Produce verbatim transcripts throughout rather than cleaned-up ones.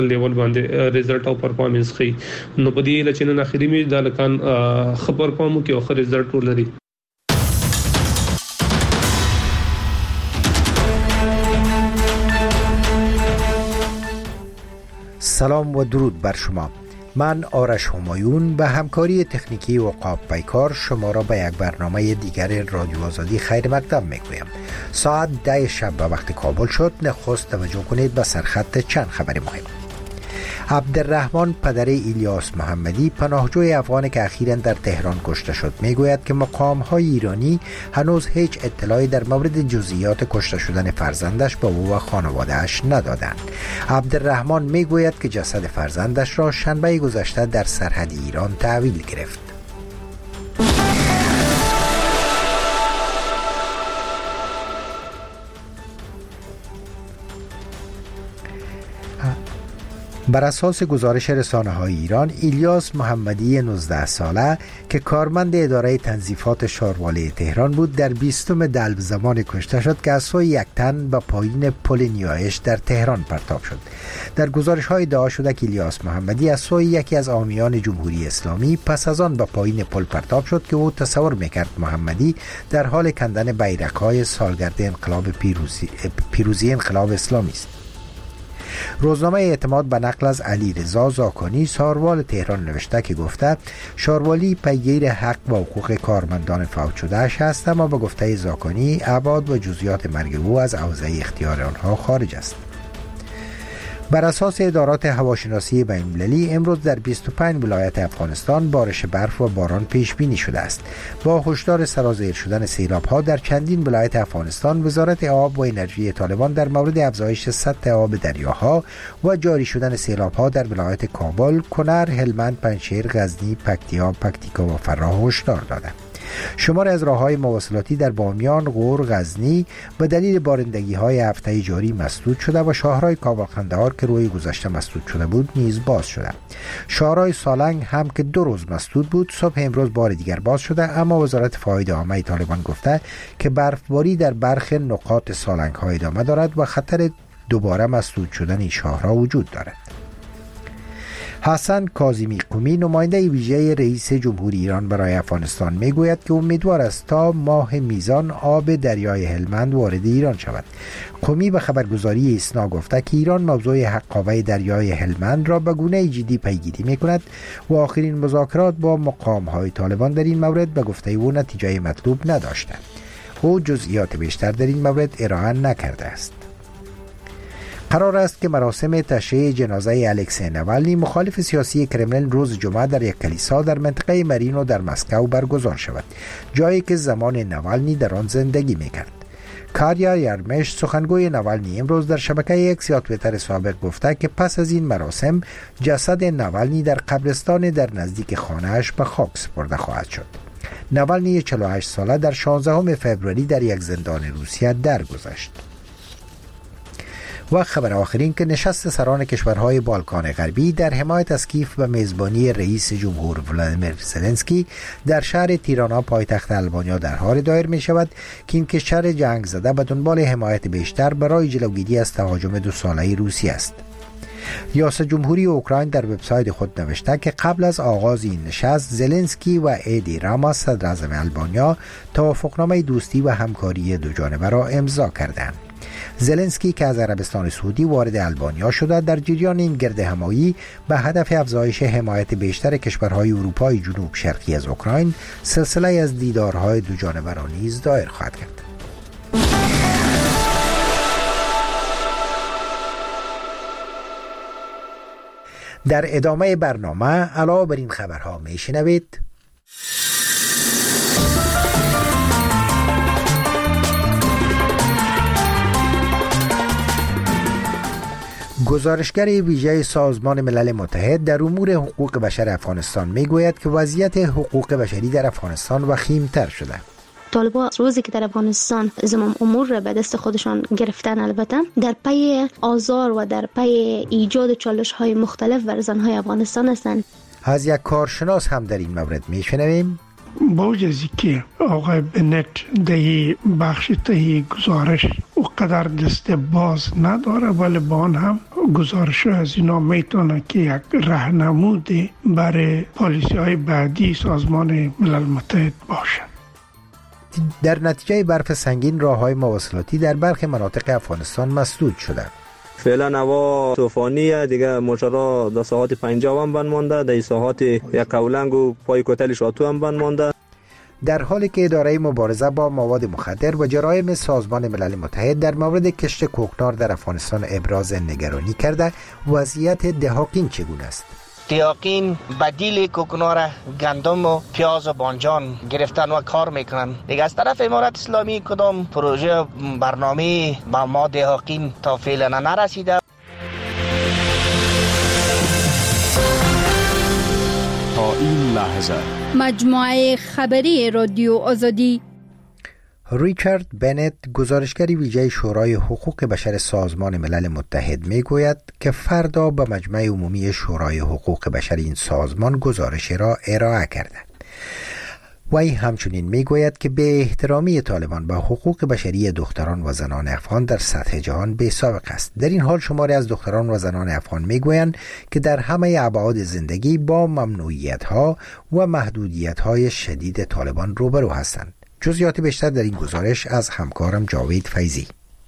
لیول باندې ریزلټ او پرفارمنس خي نو په دې لچنن اخري می د لکان خبر کوم کې اخر ریزلټ ولري. سلام و درود بر شما. من آرش همایون به همکاری تکنیکی عقاب پیکار شما را به یک برنامه دیگر رادیو آزادی خیر مقدم میگویم. ساعت ده شب به وقت کابل شد. نخست توجه کنید به سرخط چند خبر مهم. عبدالرحمن پدر ایلیاس محمدی پناهجوی افغان که اخیراً در تهران کشته شد میگوید که مقام‌های ایرانی هنوز هیچ اطلاعی در مورد جزئیات کشته شدن فرزندش به او و خانواده‌اش ندادند. عبدالرحمن میگوید که جسد فرزندش را شنبه گذشته در سرحد ایران تحویل گرفت. بر اساس گزارش رسانه‌های ایران، ایلیاس محمدی نوزده ساله که کارمند اداره تنظیفات شارواله تهران بود در بیستم دلو زمان کشته شد که از سوی یک تن به پایین پل نیایش در تهران پرتاب شد. در گزارش‌های ادعا شده که ایلیاس محمدی از سوی یکی از حامیان جمهوری اسلامی پس از آن به پایین پل پرتاب شد که او تصور می‌کرد محمدی در حال کندن بیرق‌های سالگرد انقلاب پیروزی پیروزی انقلاب اسلامی است. روزنامه اعتماد به نقل از علی رضا زاکانی ساروال تهران نوشته که گفته شاروالی پیگیر حق و حقوق کارمندان فوت شده‌اش است، اما به گفته زاکانی ابعاد و جزئیات مرگ او از حوزه اختیار آنها خارج است. بر اساس ادارات هواشناسی بین‌المللی امروز در بیست و پنج ولایت افغانستان بارش برف و باران پیش بینی شده است. با هشدار سرازیر شدن سیلاب‌ها در چندین ولایت افغانستان، وزارت آب و انرژی طالبان در مورد افزایش سطح آب دریاها و جاری شدن سیلاب‌ها در ولایت کابل، کنر، هلمند، پنجشیر، غزنی، پکتیا، پکتیکا و فراه هشدار دادند. شمار از راه‌های مواصلاتی در بامیان، غور، غزنی به دلیل بارندگی‌های هفته جاری مسدود شده و شاهراه کابل قندهار که روی گذشته مسدود شده بود نیز باز شده. شاهراه سالنگ هم که دو روز مسدود بود صبح امروز بار دیگر باز شده، اما وزارت فاید عامه طالبان گفته که برفباری در برخی نقاط سالنگ‌ها ادامه دارد و خطر دوباره مسدود شدن این شاهراه وجود دارد. حسن کاظمی قمی نماینده ویژه رئیس جمهوری ایران برای افغانستان میگوید که امیدوار است تا ماه میزان آب دریای هلمند وارد ایران شود. قمی به خبرگزاری ایسنا گفته که ایران موضوع حقابه دریای هلمند را به گونه جدی پیگیری میکند و آخرین مذاکرات با مقام‌های طالبان در این مورد به گفته او نتیجه مطلوب نداشته. او جزئیات بیشتر در این مورد ارائه نکرده است. قرار است که مراسم تشییع جنازه الکسی نوالنی مخالف سیاسی کرملین روز جمعه در یک کلیسا در منطقه مرینو در مسکو برگزار شود، جایی که زمان نوالنی در آن زندگی میکرد. کاریا یارمش سخنگوی نوالنی امروز در شبکه اکس یا توییتر سابق گفته که پس از این مراسم جسد نوالنی در قبرستان در نزدیک خانه‌اش به خاک سپرده خواهد شد. نوالنی چهل و هشت ساله در شانزدهم فوریه در یک زندان روسیه درگذشت. و خبر آخرین که نشست سران کشورهای بالکان غربی در حمایت از کیف به میزبانی رئیس جمهور ولادیمیر زلنسکی در شهر تیرانا پایتخت آلبانیا در حال دایر می شود که این کشور جنگ زده به دنبال حمایت بیشتر برای جلوگیری از تهاجم دو ساله روسیه است. ریاست جمهوری اوکراین در وبسایت خود نوشته که قبل از آغاز این نشست زلنسکی و ایدی راما صدر اعظم آلبانیا توافقنامه دوستی و همکاری دو جانبه را امضا کردند. زلنسکی که از عربستان سعودی وارد آلبانیا شده در جریان این گرد همایی به هدف افزایش حمایت بیشتر کشورهای اروپای جنوب شرقی از اوکراین سلسله از دیدارهای دو جانبه را نیز دایر خواهد کرد. در ادامه برنامه علاوه بر این خبرها میشنوید: گزارشگر ویژه سازمان ملل متحد در امور حقوق بشر افغانستان میگوید که وضعیت حقوق بشری در افغانستان وخیم‌تر شده. طالبان روزی که در افغانستان زمام امور را به دست خودشان گرفتن، البته در پی آزار و در پی ایجاد چالش‌های مختلف بر زن‌های افغانستان هستند. از یک کارشناس هم در این مورد میشنویم. با وجه از که آقای بنت در بخش تهیه گزارش او قدر دست باز نداره، ولی با آن هم گزارش از اینا میتونه که یک راهنمودی برای پالیسی های بعدی سازمان ملل متحد باشه. در نتیجه برف سنگین راههای مواصلاتی در برخی مناطق افغانستان مسدود شده. فعلا هوا طوفانیه دیگه، موتورها در ساعت پنجاه هم بند مانده، در ساعت یک قولنگ و پای کوتل شاتو هم بند مانده. در حالی که اداره مبارزه با مواد مخدر و جرایم سازمان ملل متحد در مورد کشت کوکنار در افغانستان ابراز نگرانی کرده، وضعیت دهاقین چگونه است؟ دهاقین بدیل کوکنار، گندم و پیاز و بانجان گرفتن و کار میکنن. دیگه از طرف امارت اسلامی کدام پروژه برنامه با ما دهاقین تا فعلا نرسیده. تا این لحظه مجموعه خبری رادیو آزادی. ریچارد بنت، گزارشگر ویژه شورای حقوق بشر سازمان ملل متحد، میگوید که فردا به مجمع عمومی شورای حقوق بشر این سازمان گزارش را ارائه کرده. وی همچنین میگوید که به احترامی طالبان به حقوق بشری دختران و زنان افغان در سطح جهان بی‌سابقه است. در این حال شماری از دختران و زنان افغان میگویند که در همه ابعاد زندگی با ممنوعیت‌ها و محدودیت‌های شدید طالبان روبرو هستند. جزئیات بیشتر در این گزارش از همکارم جاوید فیضی.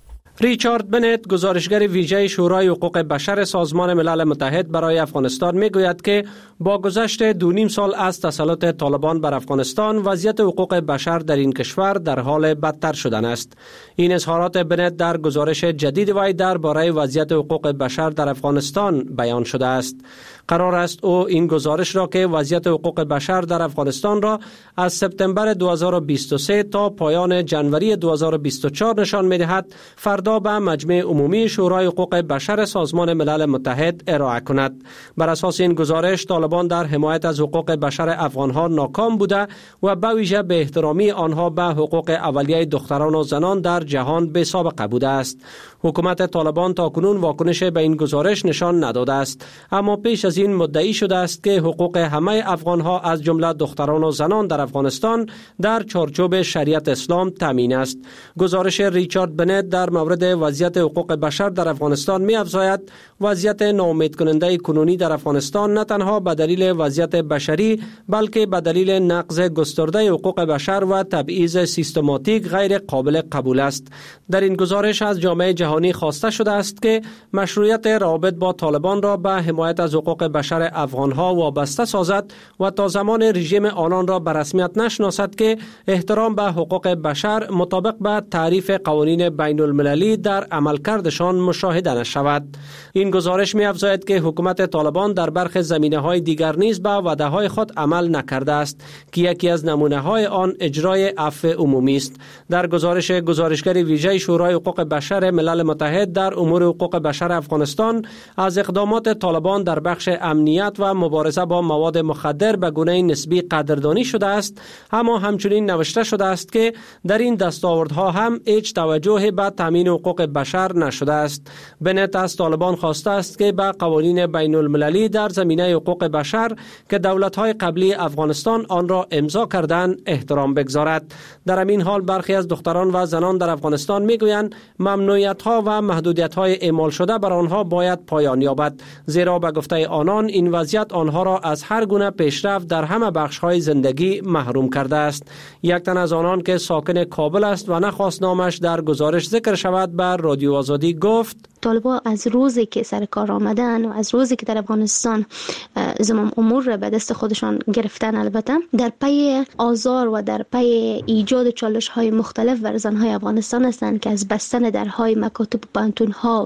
ریچارد بنت، گزارشگر ویژه شورای حقوق بشر سازمان ملل متحد برای افغانستان، میگوید که با گذشت دو نیم سال از تسلط طالبان بر افغانستان، وضعیت حقوق بشر در این کشور در حال بدتر شدن است. این اظهارات بنت در گزارش جدید وی درباره وضعیت حقوق بشر در افغانستان بیان شده است. قرار است او این گزارش را که وضعیت حقوق بشر در افغانستان را از سپتامبر دو هزار و بیست و سه تا پایان جنوری دو هزار و بیست و چهار نشان می‌دهد، فردا به مجمع عمومی شورای حقوق بشر سازمان ملل متحد ارائه کند. بر اساس این گزارش، طالبان در حمایت از حقوق بشر افغانها ناکام بوده و به ویژه به احترامی آنها به حقوق اولیه دختران و زنان در جهان بی‌سابقه بوده است. حکومت طالبان تاکنون واکنش به این گزارش نشان نداده است، اما پیش از این مدعی شده است که حقوق همه افغانها از جمله دختران و زنان در افغانستان در چارچوب شریعت اسلام تامین است. گزارش ریچارد بنت در مورد وضعیت حقوق بشر در افغانستان می افزاید وضعیت ناامید کننده کنونی در افغانستان نه تنها به دلیل وضعیت بشری بلکه به دلیل نقض گسترده حقوق بشر و تبعیض سیستماتیک غیر قابل قبول است. در این گزارش از جامعه جهانی خواسته شده است که مشروعیت روابط با طالبان را به حمایت از حقوق بشر افغانها وابسته سازد و تا زمان رژیم آنان را به رسمیت نشناسد که احترام به حقوق بشر مطابق به تعریف قوانین بین المللی در عملکردشان مشاهده نشود. این گزارش می افزاید که حکومت طالبان در برخی زمینه‌های دیگر نیز به وعده‌های خود عمل نکرده است که یکی از نمونه‌های آن اجرای عفو عمومی است. در گزارش گزارشگر ویژه شورای حقوق بشر ملل متحد در امور حقوق بشر افغانستان از اقدامات طالبان در بخش امنیت و مبارزه با مواد مخدر به گونه نسبی قدردانی شده است، اما همچنین نوشته شده است که در این دستاوردها هم هیچ توجه به تامین حقوق بشر نشده است. بنت از طالبان خواسته است که به قوانین بین المللی در زمینه حقوق بشر که دولت‌های قبلی افغانستان آن را امضا کردند احترام بگذارد. در همین حال برخی از دختران و زنان در افغانستان میگویند ممنوعیت‌ها و محدودیت‌های اعمال شده بر آنها باید پایان یابد، زیرا به گفته آنان این وضعیت آنها را از هر گونه پیشرفت در همه بخش‌های زندگی محروم کرده است. یک تن از آنان که ساکن کابل است و نخواست نامش در گزارش ذکر شود بر رادیو آزادی گفت: طالبان از روزی که سر کار آمدن و از روزی که در افغانستان زمام امور را به دست خودشان گرفتن، البته در پی آزار و در پی ایجاد چالش های مختلف بر زنهای افغانستان هستند که از بستن درهای مکاتب و پانتون ها و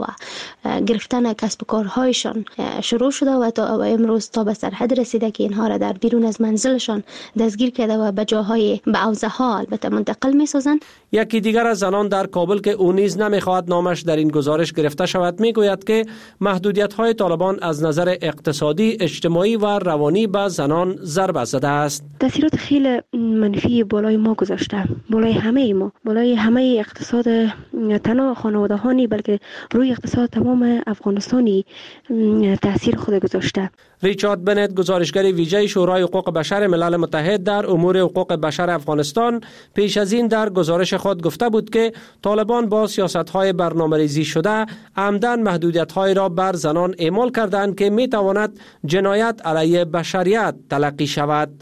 گرفتن کسب و کارهایشان شروع شده و تا امروز تا به سرحد رسیده که اینها را در بیرون از منزلشان دستگیر کرده و به جاهای به حوزه ها البته منتقل می سازند. یکی دیگر از زنان در کابل که او نیز نمیخواهد نامش در این گزارش گرفته شود میگوید که محدودیت‌های طالبان از نظر اقتصادی، اجتماعی اجتماعی و روانی به زنان ضربه زده است. تاثیرات خیلی منفی بالای ما گذاشته، بالای همه ما، بالای همه اقتصاد تنها خانواده هانی بلکه روی اقتصاد تمام افغانستانی تاثیر خود گذاشته. ریچارد بنت، گزارشگر ویژه شورای حقوق بشر ملل متحد در امور حقوق بشر افغانستان، پیش از این در گزارش خود گفته بود که طالبان با سیاست‌های برنامه‌ریزی شده عمدن محدودیت‌های را بر زنان اعمال کردند که می‌تواند جنایت علیه بشریت تلقی شود.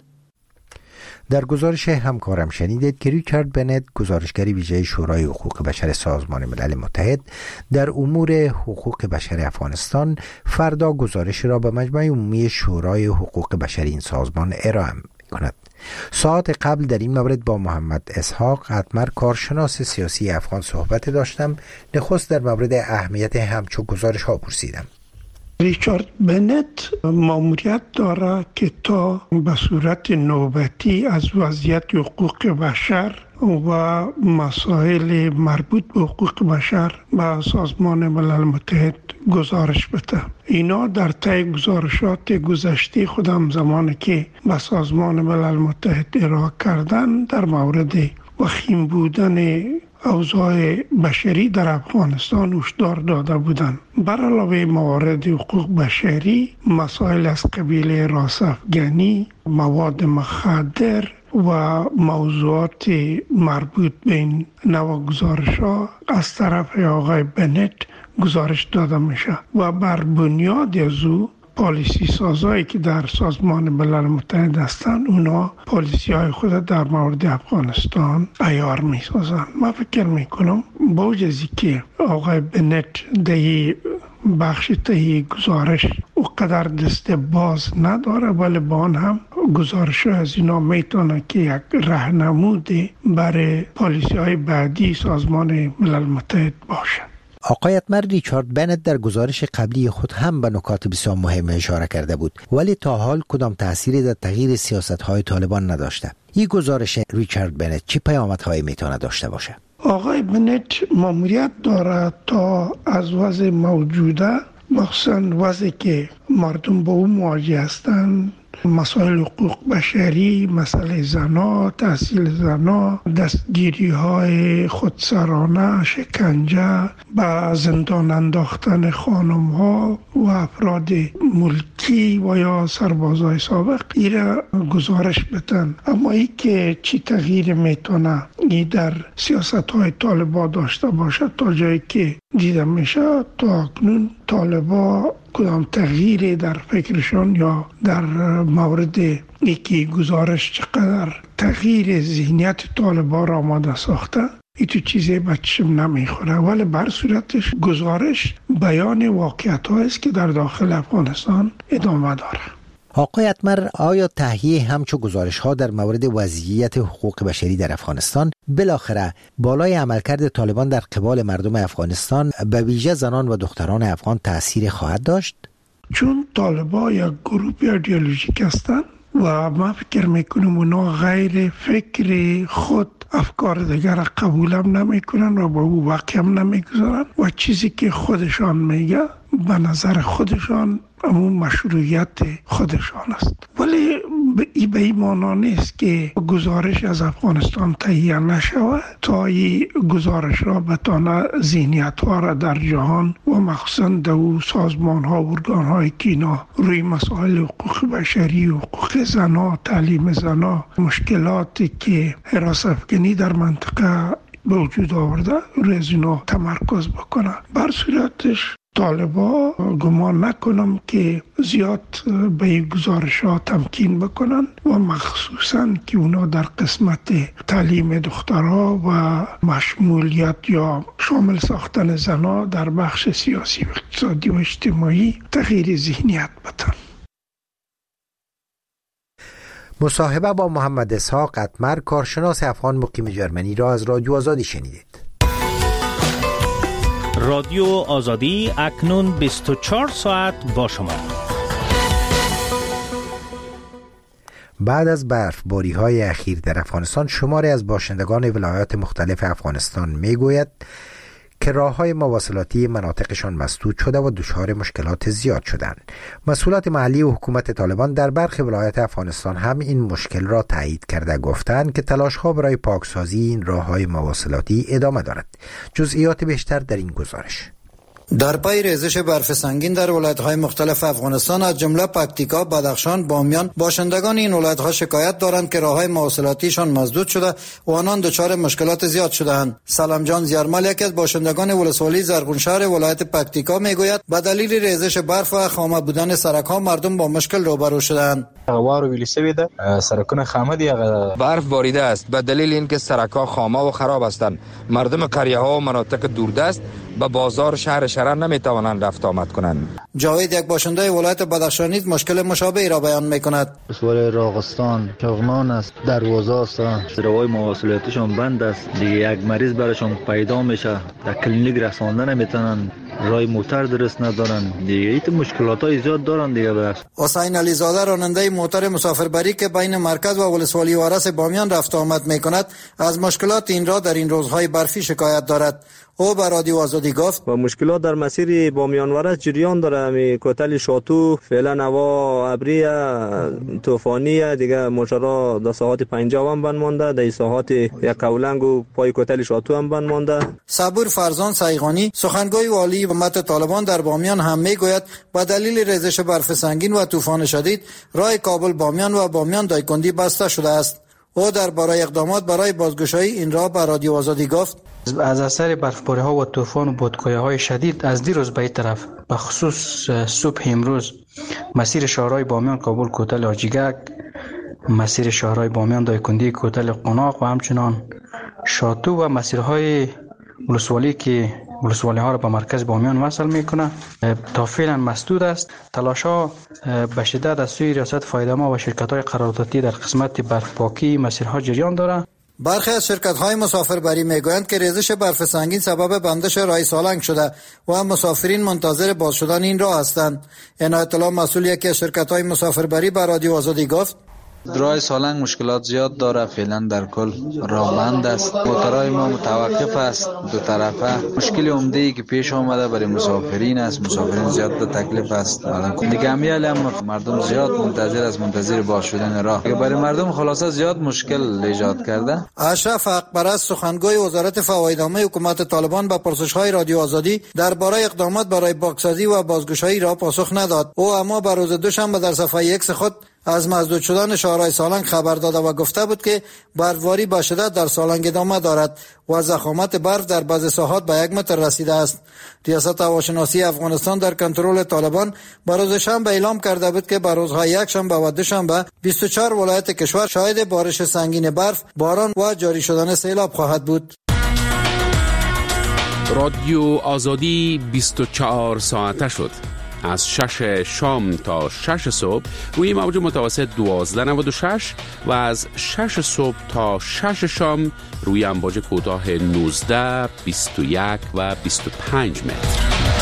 در گزارش همکارم شنیدید که ریچارد بنت، گزارشگر ویژه شورای حقوق بشر سازمان ملل متحد در امور حقوق بشر افغانستان، فردا گزارش را به مجمع عمومی شورای حقوق بشر این سازمان ارائه می‌کند. ساعت قبل در این مورد با محمد اسحاق اتمر، کارشناس سیاسی افغان، صحبت داشتم. نخست در مورد اهمیت همچو گزارش ها پرسیدم. ریچارد بنت ماموریت داره که تا به صورت نوبتی از وضعیت حقوق بشر و مسائل مربوط به حقوق بشر به سازمان ملل متحد گزارش بده. اینا در طی گزارشات گذشته خودم زمانی که به سازمان ملل متحد ارائه کردن در مورد وخیم بودن اوضاع بشری در افغانستان هشدار داده بودند. بر علاوه موارد حقوق بشری، مسائل از قبیل راس افغانی، مواد مخدر و موضوعات مربوط به این نوع گزارش ها از طرف آقای بنت گزارش داده میشه و بر بنیاد از او پالیسی سازایی که در سازمان ملل متحد هستند، اونا پالیسی های خود در مورد افغانستان عیار می سازن. من فکر می کنم با وجهی که آقای بنت در بخش تهی گزارش او قدر دست باز نداره، ولی با آن هم گزارش از اینا میتونه که یک راهنمود برای پالیسی های بعدی سازمان ملل متحد باشه. آقای اتمر، ریچارد بنت در گزارش قبلی خود هم به نکات بسیار مهم اشاره کرده بود، ولی تا حال کدام تأثیری در تغییر سیاست‌های طالبان نداشته. این گزارش ریچارد بنت چه پیامدهایی میتونه داشته باشه؟ آقای بنت ماموریت داره تا از وضع موجوده، مخصوصا وضعی که مردم با اون مواجه هستند، مسائل حقوق بشری، مسئله زنا، تحصیل زنا، دستگیری های خودسرانه، شکنجه، به زندان انداختن خانم ها و افراد ملکی و یا سربازای سابق، ایره گزارش بدن. اما ای که چی تغییر میتونه ای در سیاست های طالبا داشته باشه، تا جایی که دیده میشه تا اکنون طالبا کدام تغییری در فکرشان یا در مورد یکی گزارش چقدر تغییر ذهنیت طالبا را آماده ساخته، این تو چیزی به چشم نمیخوره، ولی بر صورتش گزارش بیان واقعیت هاییست که در داخل افغانستان ادامه داره. آقای اتمر، آیا تهیه همچو گزارش ها در مورد وضعیت حقوق بشری در افغانستان بالاخره بالای عملکرد طالبان در قبال مردم افغانستان به ویژه زنان و دختران افغان تأثیر خواهد داشت؟ چون طالبان یک گروه ایدئولوژیک هستند و من فکر میکنم اونا غیر فکر خود افکار دیگر قبول هم نمی کنن و با او واقع هم نمی گذارن و چیزی که خودشان میگه به نظر خودشان همون مشروعیت خودشان است. ولی ای به این معنی نیست که گزارش از افغانستان تهیه نشود تا این گزارش را بتانه ذهنیت ها را در جهان و مخصوصا در سازمان ها و ارگان های که اینا روی مسائل حقوق بشری، حقوق زنا، تعلیم زنا، مشکلاتی که حراس افغانی در منطقه به وجود آورده روی از اینا تمرکز بکنه. بر صورتش طالبا گمان نکنم که زیاد به این گزارش ها تمکین بکنن و مخصوصا که اونا در قسمت تعلیم دخترها و مشمولیت یا شامل ساختن زنها در بخش سیاسی و اقتصادی و اجتماعی تغییر ذهنیت بدن. مصاحبه با محمد اسحاق اتمر، کارشناس افغان مقیم جرمنی را از رادیو آزادی شنیدید. رادیو آزادی اکنون بیست و چهار ساعت با شما. بعد از برفباری های اخیر در افغانستان، شماری از باشندگان ولایات مختلف افغانستان می گوید که راه‌های مواصلاتی مناطقشان مسدود شده و دچار مشکلات زیاد شدند. مسئولات محلی و حکومت طالبان در برخی ولایات افغانستان هم این مشکل را تایید کرده گفتند که تلاش‌ها برای پاکسازی این راه‌های مواصلاتی ادامه دارد. جزئیات بیشتر در این گزارش. در پی ریزش برف سنگین در ولایت‌های مختلف افغانستان از جمله پکتیکا، بدخشان، بامیان، باشندگان این ولایت‌ها شکایت دارند که راه‌های مواصلاتیشان مسدود شده و آنان دچار مشکلات زیاد شده‌اند. سلام جان زیارمل یکی از باشندگان ولسوالی زرغونشهر ولایت پکتیکا میگوید به دلیل ریزش برف و خامه بودن سرک‌ها مردم با مشکل روبرو شده‌اند. وارو ویلی سوی ده سرکونه خامه دی برف باریده است. به دلیل اینکه سرک‌ها خامه و خراب هستند، مردم قریه‌ها و مناطق دوردست به بازار شهر شهر نمیتوانند رفت آمد کنند. جاوید یک باشنده ولایت بدخشان نیز مشکل مشابهی را بیان میکند. ولایت راغستان چغمان است، دروازه است، راههای مواصلاتیشون بند است. دیگه یک مریض براشون پیدا میشه، در کلینیک رسانده نمیتونن، راه موتر درست ندارن. دیگه ایت مشکلاتای زیاد دارن دیگه. بس حسین علی زاده راننده موتر مسافربری که بین مرکز و ولسوالی وارث بامیان رفت آمد میکند، از مشکلات این راه در این روزهای برفی شکایت دارد. او به رادیو آزادی گفت و مشکلات در مسیر بامیان ورس جریان داره. می کوتل شاتو فعلا هوا ابری طوفانی دیگه ماجرا در ساعت پنجاه هم بند مانده، در ساعت یک کولنگ و پای کوتل شاتو هم بند مانده. صبور فرزان سیغانی سخنگوی والی حکومت طالبان در بامیان هم میگوید به دلیل ریزش برف سنگین و طوفان شدید راه کابل بامیان و بامیان دایکندی بسته شده است. او درباره اقدامات برای بازگشایی این راه به رادیو آزادی گفت از اثر برفباری ها و طوفان و بادگاه های شدید از دیروز به این طرف به خصوص صبح امروز مسیر شهرهای بامیان کابل کوتل آجیگک، مسیر شهرهای بامیان دایکندی کوتل قناق و همچنان شاتو و مسیرهای ولسوالی که ولسوالی ها را به مرکز بامیان وصل میکنه تا فعلا مسدود است. تلاش ها به شدت از سوی ریاست فایده‌ما و شرکت های قراردادی در قسمت برفپاکی مسیرها جریان دارد. برخی از شرکت‌های مسافربری میگویند که ریزش برف سنگین سبب بندش راه سالنگ شده و مسافرین منتظر باز شدن این راه هستند. عنایت الله مسئول یکی از شرکت‌های مسافربری به رادیو آزادی گفت راه سالنگ مشکلات زیاد داره، فعلا در کل راهمند است. موترهای ما متوقف است دو طرفه. مشکل عمده ای که پیش آمده برای مسافرین است، مسافرین زیاد در تکلیف است. دیگه امیال هم مردم زیاد منتظر است، منتظر باز شدن راه. برای مردم خلاصه زیاد مشکل ایجاد کرده. اشرف حقپرست سخنگوی وزارت فوایدنامه حکومت طالبان به پرسش‌های رادیو آزادی درباره اقدامات برای پاکسازی و بازگشایی راه پاسخ نداد. او اما به روز دوشنبه در صفحه ایکس خود از مسدود شدن شهرهای سالنگ خبر داده و گفته بود که برفباری به شدت در سالنگ ادامه دارد و ضخامت برف در بعض ساحات به یک متر رسیده است. ریاست هواشناسی افغانستان در کنترل طالبان به روز شنبه اعلام کرده بود که به روزهای یک شنبه و دوشنبه بیست و چهار ولایت کشور شاهد بارش سنگین برف، باران و جاری شدن سیلاب خواهد بود. رادیو آزادی بیست و چهار ساعته شد. از شش شام تا شش صبح روی موج متوسط دوازده نود و شش و از شش صبح تا شش شام روی امواج کوتاه نوزده، بیست و یک و بیست و پنج متر.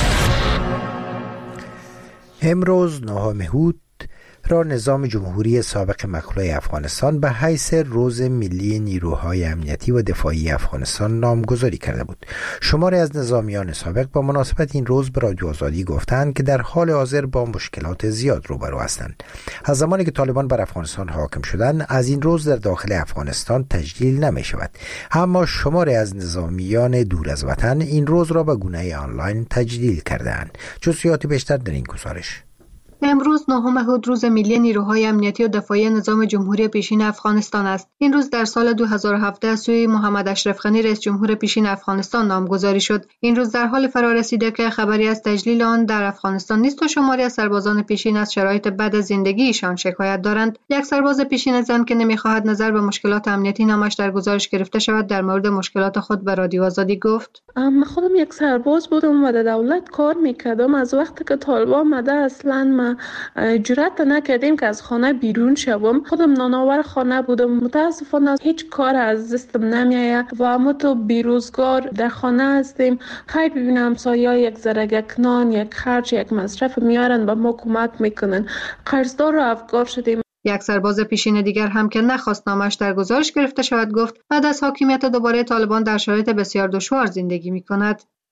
امروز نهم هود را نظام جمهوری سابق مخلوع افغانستان به حیث روز ملی نیروهای امنیتی و دفاعی افغانستان نامگذاری کرده بود. شماری از نظامیان سابق با مناسبت این روز به رادیو آزادی گفتند که در حال حاضر با مشکلات زیاد روبرو هستند. از زمانی که طالبان بر افغانستان حاکم شدند از این روز در داخل افغانستان تجلیل نمی شود، اما شماری از نظامیان دور از وطن این روز را به گونه آنلاین تجلیل کردند. جزئیات بیشتر در این گزارش. امروز نهم هود روز ملی نیروهای امنیتی و دفاعی نظام جمهوری پیشین افغانستان است. این روز در سال دو هزار و هفده از سوی محمد اشرف غنی رئیس جمهور پیشین افغانستان نامگذاری شد. این روز در حال فرارسیده که خبری از تجلیل آن در افغانستان نیست و شماری از سربازان پیشین از شرایط بد زندگیشان شکایت دارند. یک سرباز پیشین زن که نمیخواهد نظر به مشکلات امنیتی نامش در گزارش گرفته شود در مورد مشکلات خود به رادیو آزادی گفت: من خودم یک سرباز بودم و در دولت کار میکردم. از وقتی که طالبان آمده اصلا ما جرأت نکردیم که از خانه بیرون شوم. خودم نانآور خانه بودم. متاسفانه هیچ کار از دستم نمیآید و ما تو بیروزگار در خانه هستیم. خیر ببینم همسایه‌ها یک ذره یک نان، یک خرج، یک مصرف میارن و ما کمک میکنن. قرضدار و افگار شدیم. یک سرباز پیشین دیگر هم که نخواست نامش در گزارش گرفته شود گفت بعد از حاکمیت دوباره طالبان در شرایط بسیار دشوار زندگی میکند.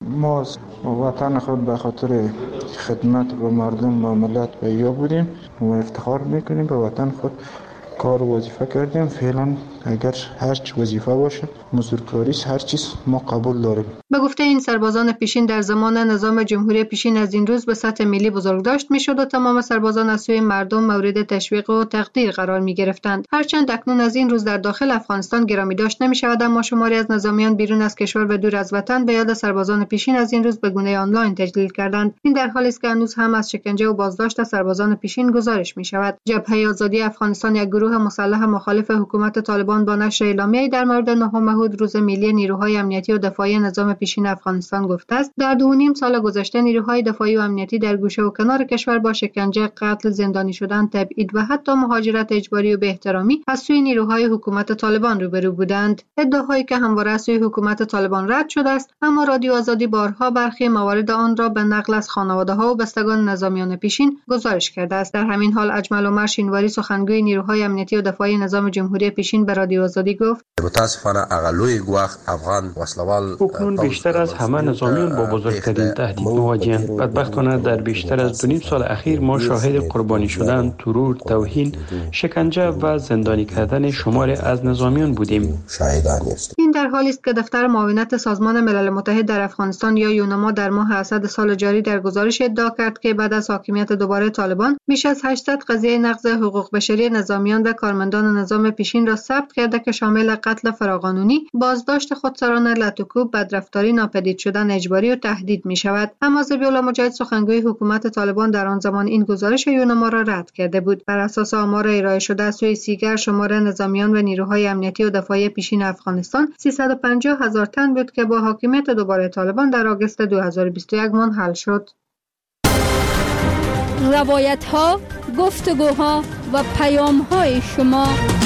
ما وطن خود به خاطر خدمت به مردم و ملت بیا بودیم و افتخار میکنیم به وطن خود کار و وظیفه کردیم. فعلا اگر هر چی وظیفه باشه مزدورکاریش هر چیز ما قبول داریم. به گفته این سربازان پیشین در زمان نظام جمهوری پیشین از این روز به سطح ملی بزرگداشت میشد و تمام سربازان از سوی مردم مورد تشویق و تقدیر قرار می گرفتند. هرچند اکنون از این روز در داخل افغانستان گرامی داشت نمی شود، اما شماری از نظامیان بیرون از کشور و دور از وطن به یاد سربازان پیشین از این روز به گونه آنلاین تجلیل کردند. این در حالی است که هنوز هم از شکنجه و بازداشت سربازان پیشین گزارش می شود. جبهه آزادی افغانستان، یک گروه مسلح مخالف حکومت طالبان، با نشر اعلامیه‌ای در مورد نهم مهود روز ملی نیروهای امنیتی و دفاعی نظام پیشین افغانستان گفته است در دو و نیم سال گذشته نیروهای دفاعی و امنیتی در گوشه و کنار کشور با شکنجه، قتل، زندانی شدن، تبعید و حتی مهاجرت اجباری و بی احترامی از سوی نیروهای حکومت طالبان روبرو بودند. ادعاهایی که همواره از سوی حکومت طالبان رد شده است، اما رادیو آزادی بارها برخی موارد آن را به نقل از خانواده‌ها و بستگان نظامیان پیشین گزارش کرده است. در همین حال اجمل عمر شینواری، سخنگوی نیروهای امنیتی و دفاعی نظام جمهوری پیشین، به رادیو آزادی گفت: متاسفانه اغلوی گواخ افغان وسلوال اکنون بیشتر از همه نظامیان با بزرگترین تهدید مواجهند. بدبختانه در بیشتر از دو نیم سال اخیر ما شاهد قربانی شدن، ترور، توهین، شکنجه و زندانی کردن شماری از نظامیان بودیم. این در حالی است که دفتر معاونت سازمان ملل متحد در افغانستان یا یونما در ماه اسد سال جاری در گزارش ادعا کرد که بعد از حاکمیت دوباره طالبان بیش از هشتصد قضیه نقض حقوق بشری نظامیان و کارمندان نظام پیشین را ثبت کرده که شامل قتل فراقانونی، بازداشت خودسرانه، لطوکوب، بدرفتاری، ناپدید شدن اجباری و تهدید می شود. اما ذبیح الله مجاهد، سخنگوی حکومت طالبان، در آن زمان این گزارش یونما را رد کرده بود. بر اساس آمار ارائه شده از سوی سیگر، شمار نظامیان و نیروهای امنیتی و دفاعی پیشین افغانستان سیصد و پنجاه هزار تن بود که با حاکمیت دوباره طالبان در آگوست دو هزار و بیست و یک منحل شد. روایت ها، گفتگوها و پیام های شما.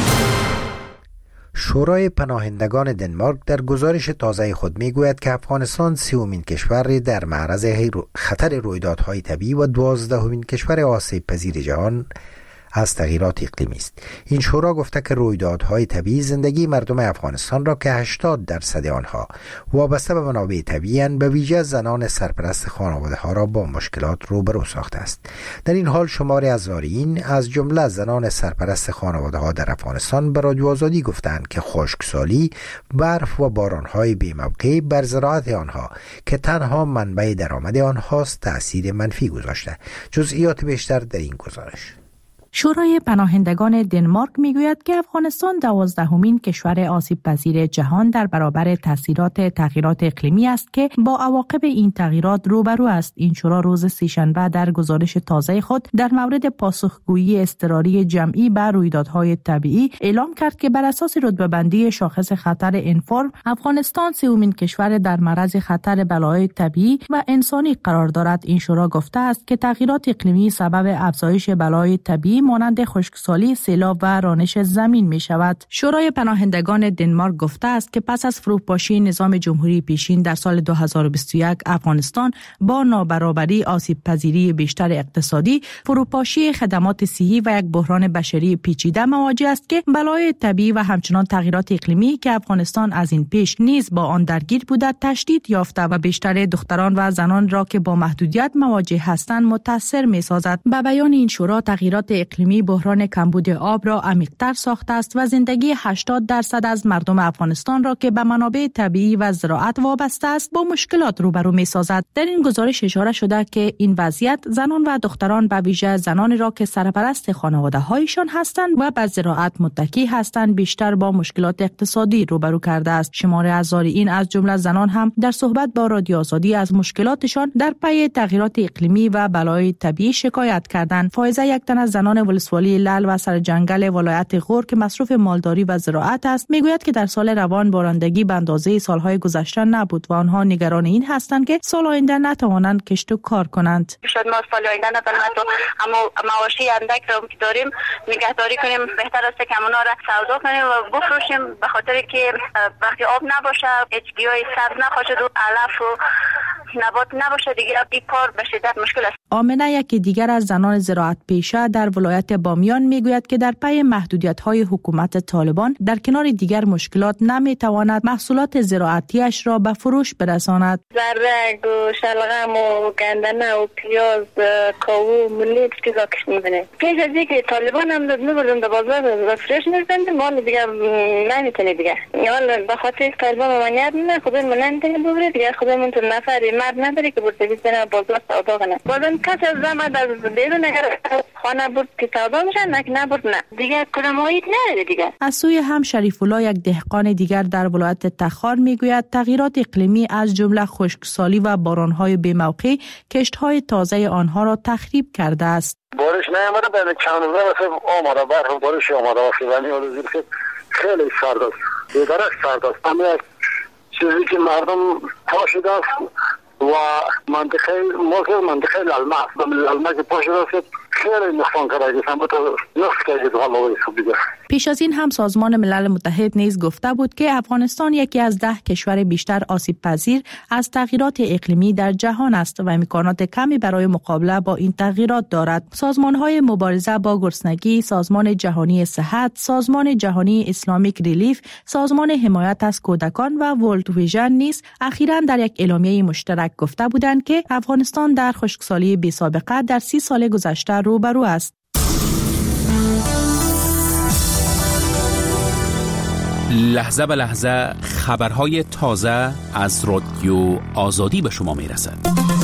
شورای پناهندگان دنمارک در گزارش تازه خود میگوید که افغانستان سومین کشور در معرض خطر رویدادهای طبیعی و دوازدهمین کشور آسیب پذیر جهان از تغییرات اقلیمی است. این شورا گفته که رویدادهای طبیعی زندگی مردم افغانستان را که هشتاد درصد آنها وابسته به منابع طبیعی به ویژه زنان سرپرست خانواده ها را با مشکلات روبرو ساخته است. در این حال شماری از زائرین از جمله زنان سرپرست خانواده ها در افغانستان به رادیو آزادی گفتند که خشکسالی، برف و بارانهای بی‌موقع بر زراعت آنها که تنها منبع درآمد آنهاست تأثیر منفی گذاشته. جزئیات بیشتر در این گزارش. شورای پناهندگان دنمارک میگوید که افغانستان دوازدهمین کشور آسیب پذیر جهان در برابر تاثیرات تغییرات اقلیمی است که با عواقب این تغییرات روبرو است. این شورا روز سه‌شنبه در گزارش تازه خود در مورد پاسخگویی اضطراری جمعی بر رویدادهای طبیعی اعلام کرد که بر اساس رتبه‌بندی شاخص خطر انفورم، افغانستان سومین کشور در معرض خطر بلاهای طبیعی و انسانی قرار دارد. این شورا گفته است که تغییرات اقلیمی سبب افزایش بلاهای طبیعی مانند خشکسالی، سیلاب و رانش زمین می شود. شورای پناهندگان دنمارک گفته است که پس از فروپاشی نظام جمهوری پیشین در سال دو هزار و بیست و یک، افغانستان با نابرابری، آسیب پذیری بیشتر اقتصادی، فروپاشی خدمات صحی و یک بحران بشری پیچیده مواجه است که بلای طبیعی و همچنان تغییرات اقلیمی که افغانستان از این پیش نیز با آن درگیر بوده تشدید یافته و بیشتر دختران و زنان را که با محدودیت مواجه هستند متاثر می سازد. به بیان این شورا، تغییرات اقلیمی بحران کمبود آب را عمیق‌تر ساخته است و زندگی هشتاد درصد از مردم افغانستان را که به منابع طبیعی و زراعت وابسته است با مشکلات روبرو می‌سازد. در این گزارش اشاره شده که این وضعیت زنان و دختران به ویژه زنانی را که سرپرست خانواده‌هایشان هستند و به زراعت متکی هستند بیشتر با مشکلات اقتصادی روبرو کرده است. شماری از زائرین از جمله زنان هم در صحبت با رادیو آزادی از مشکلاتشان در پی تغییرات اقلیمی و بلای طبیعی شکایت کردند. فائزه، یک تن از زنان ولسوالی لعل و سرجنگل ولایت غور که مصروف مالداری و زراعت است، میگوید که در سال روان بارندگی به اندازه سالهای گذشته نبود و آنها نگران این هستند که سال آینده نتوانند کشت و کار کنند. شاید ما سال آینده نتوانیم تو اما مواشی اندک رو که داریم نگهداری کنیم، بهتر است که اونا را سودا کنیم و بفروشیم، به خاطر که وقتی آب نباشه اچ دی ای سبز نخواهد و علف و نبات نباشه دیگه این کار به شدت مشکل است. آمنه یکی دیگر از زنان زراعت پیشه در ولایت بامیان میگوید که در پی محدودیت‌های حکومت طالبان در کنار دیگر مشکلات نمیتواند محصولات زراعتیش را به فروش برساند. ذره و شلغم و گندنه و پیاز کاهو ملی چیزا کش می‌بینه. پیش از اینکه طالبان هم داد می‌بردن در بازار فرش می‌زدن مال دیگه نمیتونه دیگه. حالا به خاطر طالبان ممنوعیت نه خود من نمیتونه ببره دیگه خود من تو نفری مرد نداره که برده بزنه بازار سودا کنه. بازم کسی از زحمت از بیرون اگر خانه برد که سودا میشه نه نبرد نه دیگه کلماییت نداره دیگه. از سوی هم شریف الله یک دهقان دیگر در ولایت تخار میگوید تغییرات اقلیمی از جمله خشکسالی و باران‌های بی‌موقع کشت‌های تازه آنها را تخریب کرده است. بارش نیامده بعد چند روز واسه آماده برف بارش آماده واسه ولی حالا زیر خیلی سرد است. دیگرش سرد است. همه چیزی که مردم پاشیده است و منطقه موقع منطقه لالما لالما که پاشیده است خیلی نقصان کرده است. هم تو نقص کرده تو حالا دیگه. پیش از این هم سازمان ملل متحد نیز گفته بود که افغانستان یکی از ده کشور بیشتر آسیب پذیر از تغییرات اقلیمی در جهان است و امکانات کمی برای مقابله با این تغییرات دارد. سازمان‌های مبارزه با گرسنگی، سازمان جهانی صحت، سازمان جهانی اسلامیک ریلیف، سازمان حمایت از کودکان و ورلد ویژن نیز اخیراً در یک اعلامیه مشترک گفته بودند که افغانستان در خشکسالی بی‌سابقه در سی سال گذشته روبرو است. لحظه به لحظه خبرهای تازه از رادیو آزادی به شما می رسد.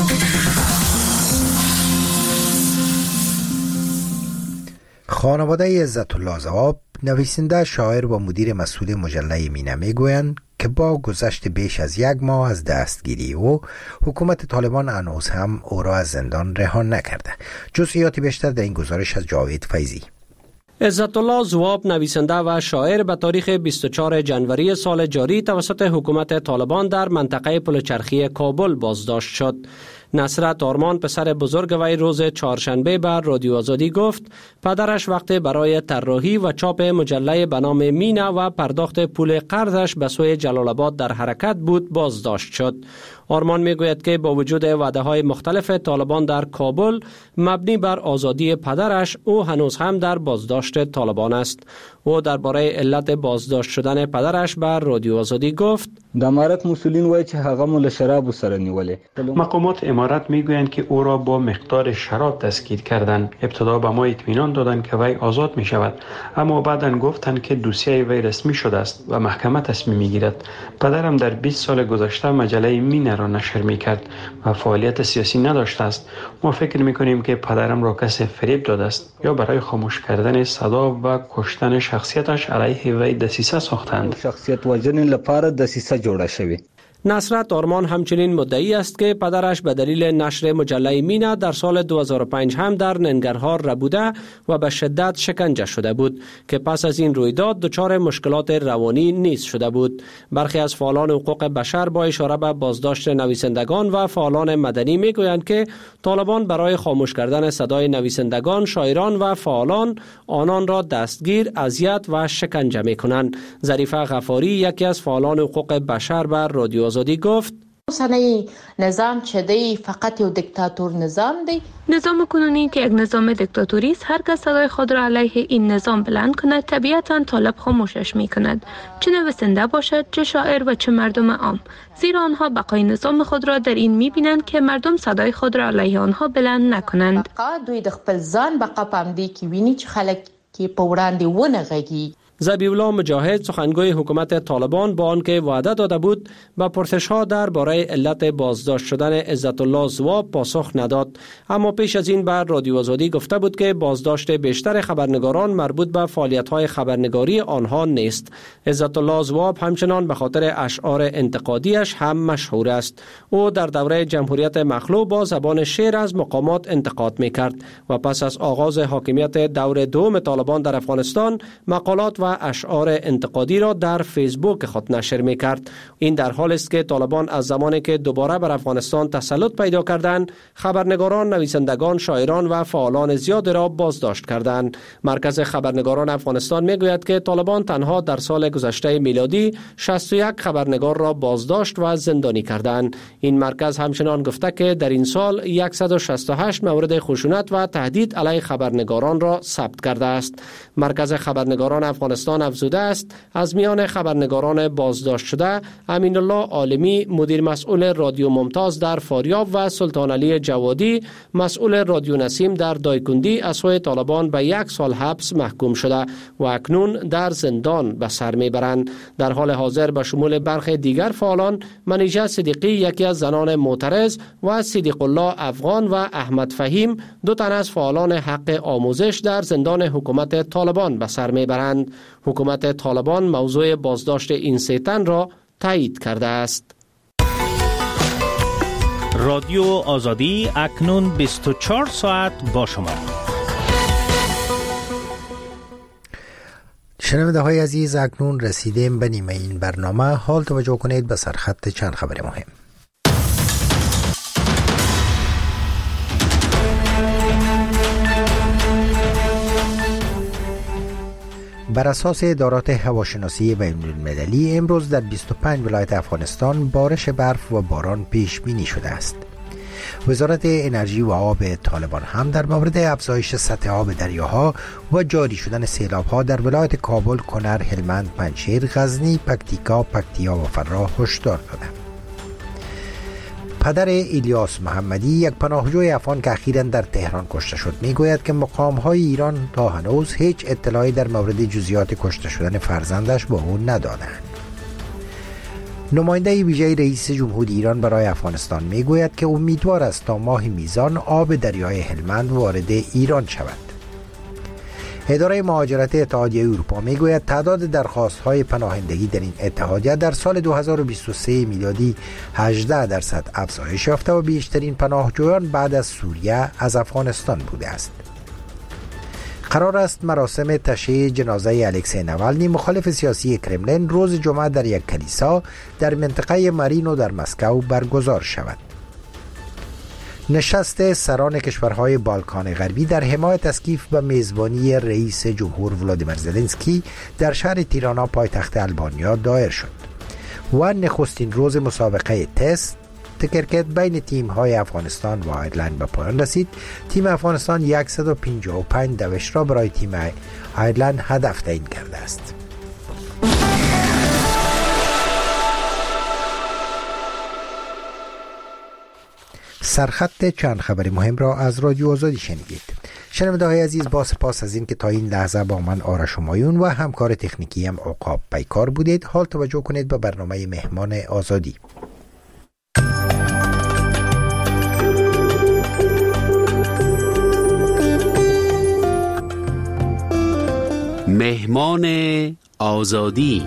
خانواده عزت الله ضواب، نویسنده، شاعر و مدیر مسئول مجله مینه میگویند که با گذشت بیش از یک ماه از دستگیری او، حکومت طالبان هنوز هم او را از زندان رها نکرده. جزئیات بیشتر در این گزارش از جاوید فیضی. عزت الله ضواب، نویسنده و شاعر، به تاریخ بیست و چهارم ژانویه سال جاری توسط حکومت طالبان در منطقه پلچرخی کابل بازداشت شد. نصرت آرمان، پسر بزرگ وی، روز چهارشنبه بر رادیو آزادی گفت پدرش وقت برای طراحی و چاپ مجله به نام مینه و پرداخت پول قرضش به سوی جلال آباد در حرکت بود بازداشت شد. آرمان میگوید که با وجود وعده‌های مختلف طالبان در کابل مبنی بر آزادی پدرش، او هنوز هم در بازداشت طالبان است. او درباره علت بازداشت شدن پدرش بر رادیو آزادی گفت: د امارت مسئولین وایي چې هغه مو له شرابو سره نیولې. مقامات امارت میگویند که او را با مقدار شراب دستگیر کردند. ابتدا به ما اطمینان دادند که وی آزاد می شود، اما بعداً گفتند که دوسیه وی رسمی شده است و محکمه تصمیم میگیرد. پدرم در بیست سال گذشته مجله مینه را نشر میکرد و فعالیت سیاسی نداشته است. ما فکر میکنیم که پدرم را کسی فریب داده است یا برای خاموش کردن صدا و کشتن شخصیتش علیه وی دسیسه ساختند. شخصیت وژنې لپاره دسیسه جوړه شوې. نصرت آرمان همچنین مدعی است که پدرش به دلیل نشر مجله مینه در سال دو هزار و پنج هم در ننگرهار ربوده و به شدت شکنجه شده بود که پس از این رویداد دچار مشکلات روانی نیز شده بود. برخی از فعالان حقوق بشر با اشاره به بازداشت نویسندگان و فعالان مدنی میگویند که طالبان برای خاموش کردن صدای نویسندگان، شاعران و فعالان آنان را دستگیر، اذیت و شکنجه میکنند. ظریفه غفاری، یکی از فعالان حقوق بشر، بر رادیو آزادی گفت: اوسنی نظام چې دی فقط یو دیکتاتور نظام دی. نظام کنونی که یک نظام دیکتاتوری است، هر کس صدای خود را علیه این نظام بلند کند طبیعتاً طالب خاموشش می کند، چه نویسنده باشد، چه شاعر و چه مردم عام، زیرا آنها بقای نظام خود را در این می بینند که مردم صدای خود را علیه آنها بلند نکنند. بقا دوی د خپل ځان بقا پام دی کې ویني چې خلک کې په وړاندې ونه غږیږي. ذبیح الله مجاهد، سخنگوی حکومت طالبان، با آنکه وعده داده بود با پرسش‌ها درباره علت بازداشت شدن عزت الله ضواب پاسخ نداد، اما پیش از این بر رادیو آزادی گفته بود که بازداشت بیشتر خبرنگاران مربوط به فعالیت‌های خبرنگاری آنها نیست. عزت الله ضواب همچنان به خاطر اشعار انتقادیش هم مشهور است. او در دوره جمهوریت مخلوع با زبان شعر از مقامات انتقاد می‌کرد و پس از آغاز حاکمیت دور دوم طالبان در افغانستان مقالات و اشعار انتقادی را در فیسبوک خود نشر می کرد. این در حال است که طالبان از زمانی که دوباره بر افغانستان تسلط پیدا کردند، خبرنگاران، نویسندگان، شاعران و فعالان زیاد را بازداشت کردند. مرکز خبرنگاران افغانستان می گوید که طالبان تنها در سال گذشته میلادی شصت و یک خبرنگار را بازداشت و زندانی کردند. این مرکز همچنان گفته که در این سال صد و شصت و هشت مورد خشونت و تهدید علیه خبرنگاران را ثبت کرده است. مرکز خبرنگاران افغانستان افزوده است از میان خبرنگاران بازداشت شده امین الله عالمی مدیر مسئول رادیو ممتاز در فاریاب و سلطان علی جوادی مسئول رادیو نسیم در دایکندی از سوی طالبان به یک سال حبس محکوم شده و اکنون در زندان به سر میبرند. در حال حاضر به شمول برخی دیگر فعالان منیژه صدیقی یکی از زنان معترض و صدیق الله افغان و احمد فهیم دو تن از فعالان حق آموزش در زندان حکومت طالبان به سر میبرند. حکومت طالبان موضوع بازداشت این سه تن را تایید کرده است. رادیو آزادی اکنون بیست و چهار ساعت با شما. شنونده های عزیز، اکنون رسیدیم به نیمه این برنامه. حال توجه کنید به سرخط چند خبر مهم. بر اساس ادارات هواشناسی بین‌المللی امروز در بیست و پنج ولایت افغانستان بارش برف و باران پیش بینی شده است. وزارت انرژی و آب طالبان هم در مورد افزایش سطح آب دریاها و جاری شدن سیلاب‌ها در ولایت کابل، کنر، هلمند، پنجشیر، غزنی، پکتیکا، پکتیا و فراه هشدار دادند. پدر الیاس محمدی، یک پناهجوی افغان که اخیراً در تهران کشته شد، میگوید که مقام‌های ایران تا هنوز هیچ اطلاعی در مورد جزئیات کشته شدن فرزندش به او ندادند. نماینده ویژه رئیس جمهوری ایران برای افغانستان میگوید که امیدوار است تا ماه میزان آب دریای هلمند وارد ایران شود. اداره مهاجرت اتحادیه اروپا میگوید تعداد درخواست‌های پناهندگی در این اتحادیه در سال دو هزار و بیست و سه میلادی هجده درصد افزایش یافته و بیشترین پناهجویان بعد از سوریه از افغانستان بوده است. قرار است مراسم تشییع جنازه الکسی نوالنی، مخالف سیاسی کرملین، روز جمعه در یک کلیسا در منطقه مارینو در مسکو برگزار شود. نشست سران کشورهای بالکان غربی در حمایت از کیف به میزبانی رئیس جمهور ولادیمیر زلنسکی در شهر تیرانا پایتخت البانیا دایر شد و نخستین روز مسابقه تست کرکت بین تیم‌های افغانستان و آیرلند به پایان رسید. تیم افغانستان صد و پنجاه و پنج دوش را برای تیم آیرلند هدف تعیین کرده است. سرخط چند خبر مهم را از رادیو آزادی شنیدید. شنونده های عزیز، با سپاس از این که تا این لحظه با من آرش همایون و همکار تکنیکی هم عقاب پیکار بودید. حال توجه کنید به برنامه مهمان آزادی. مهمان آزادی.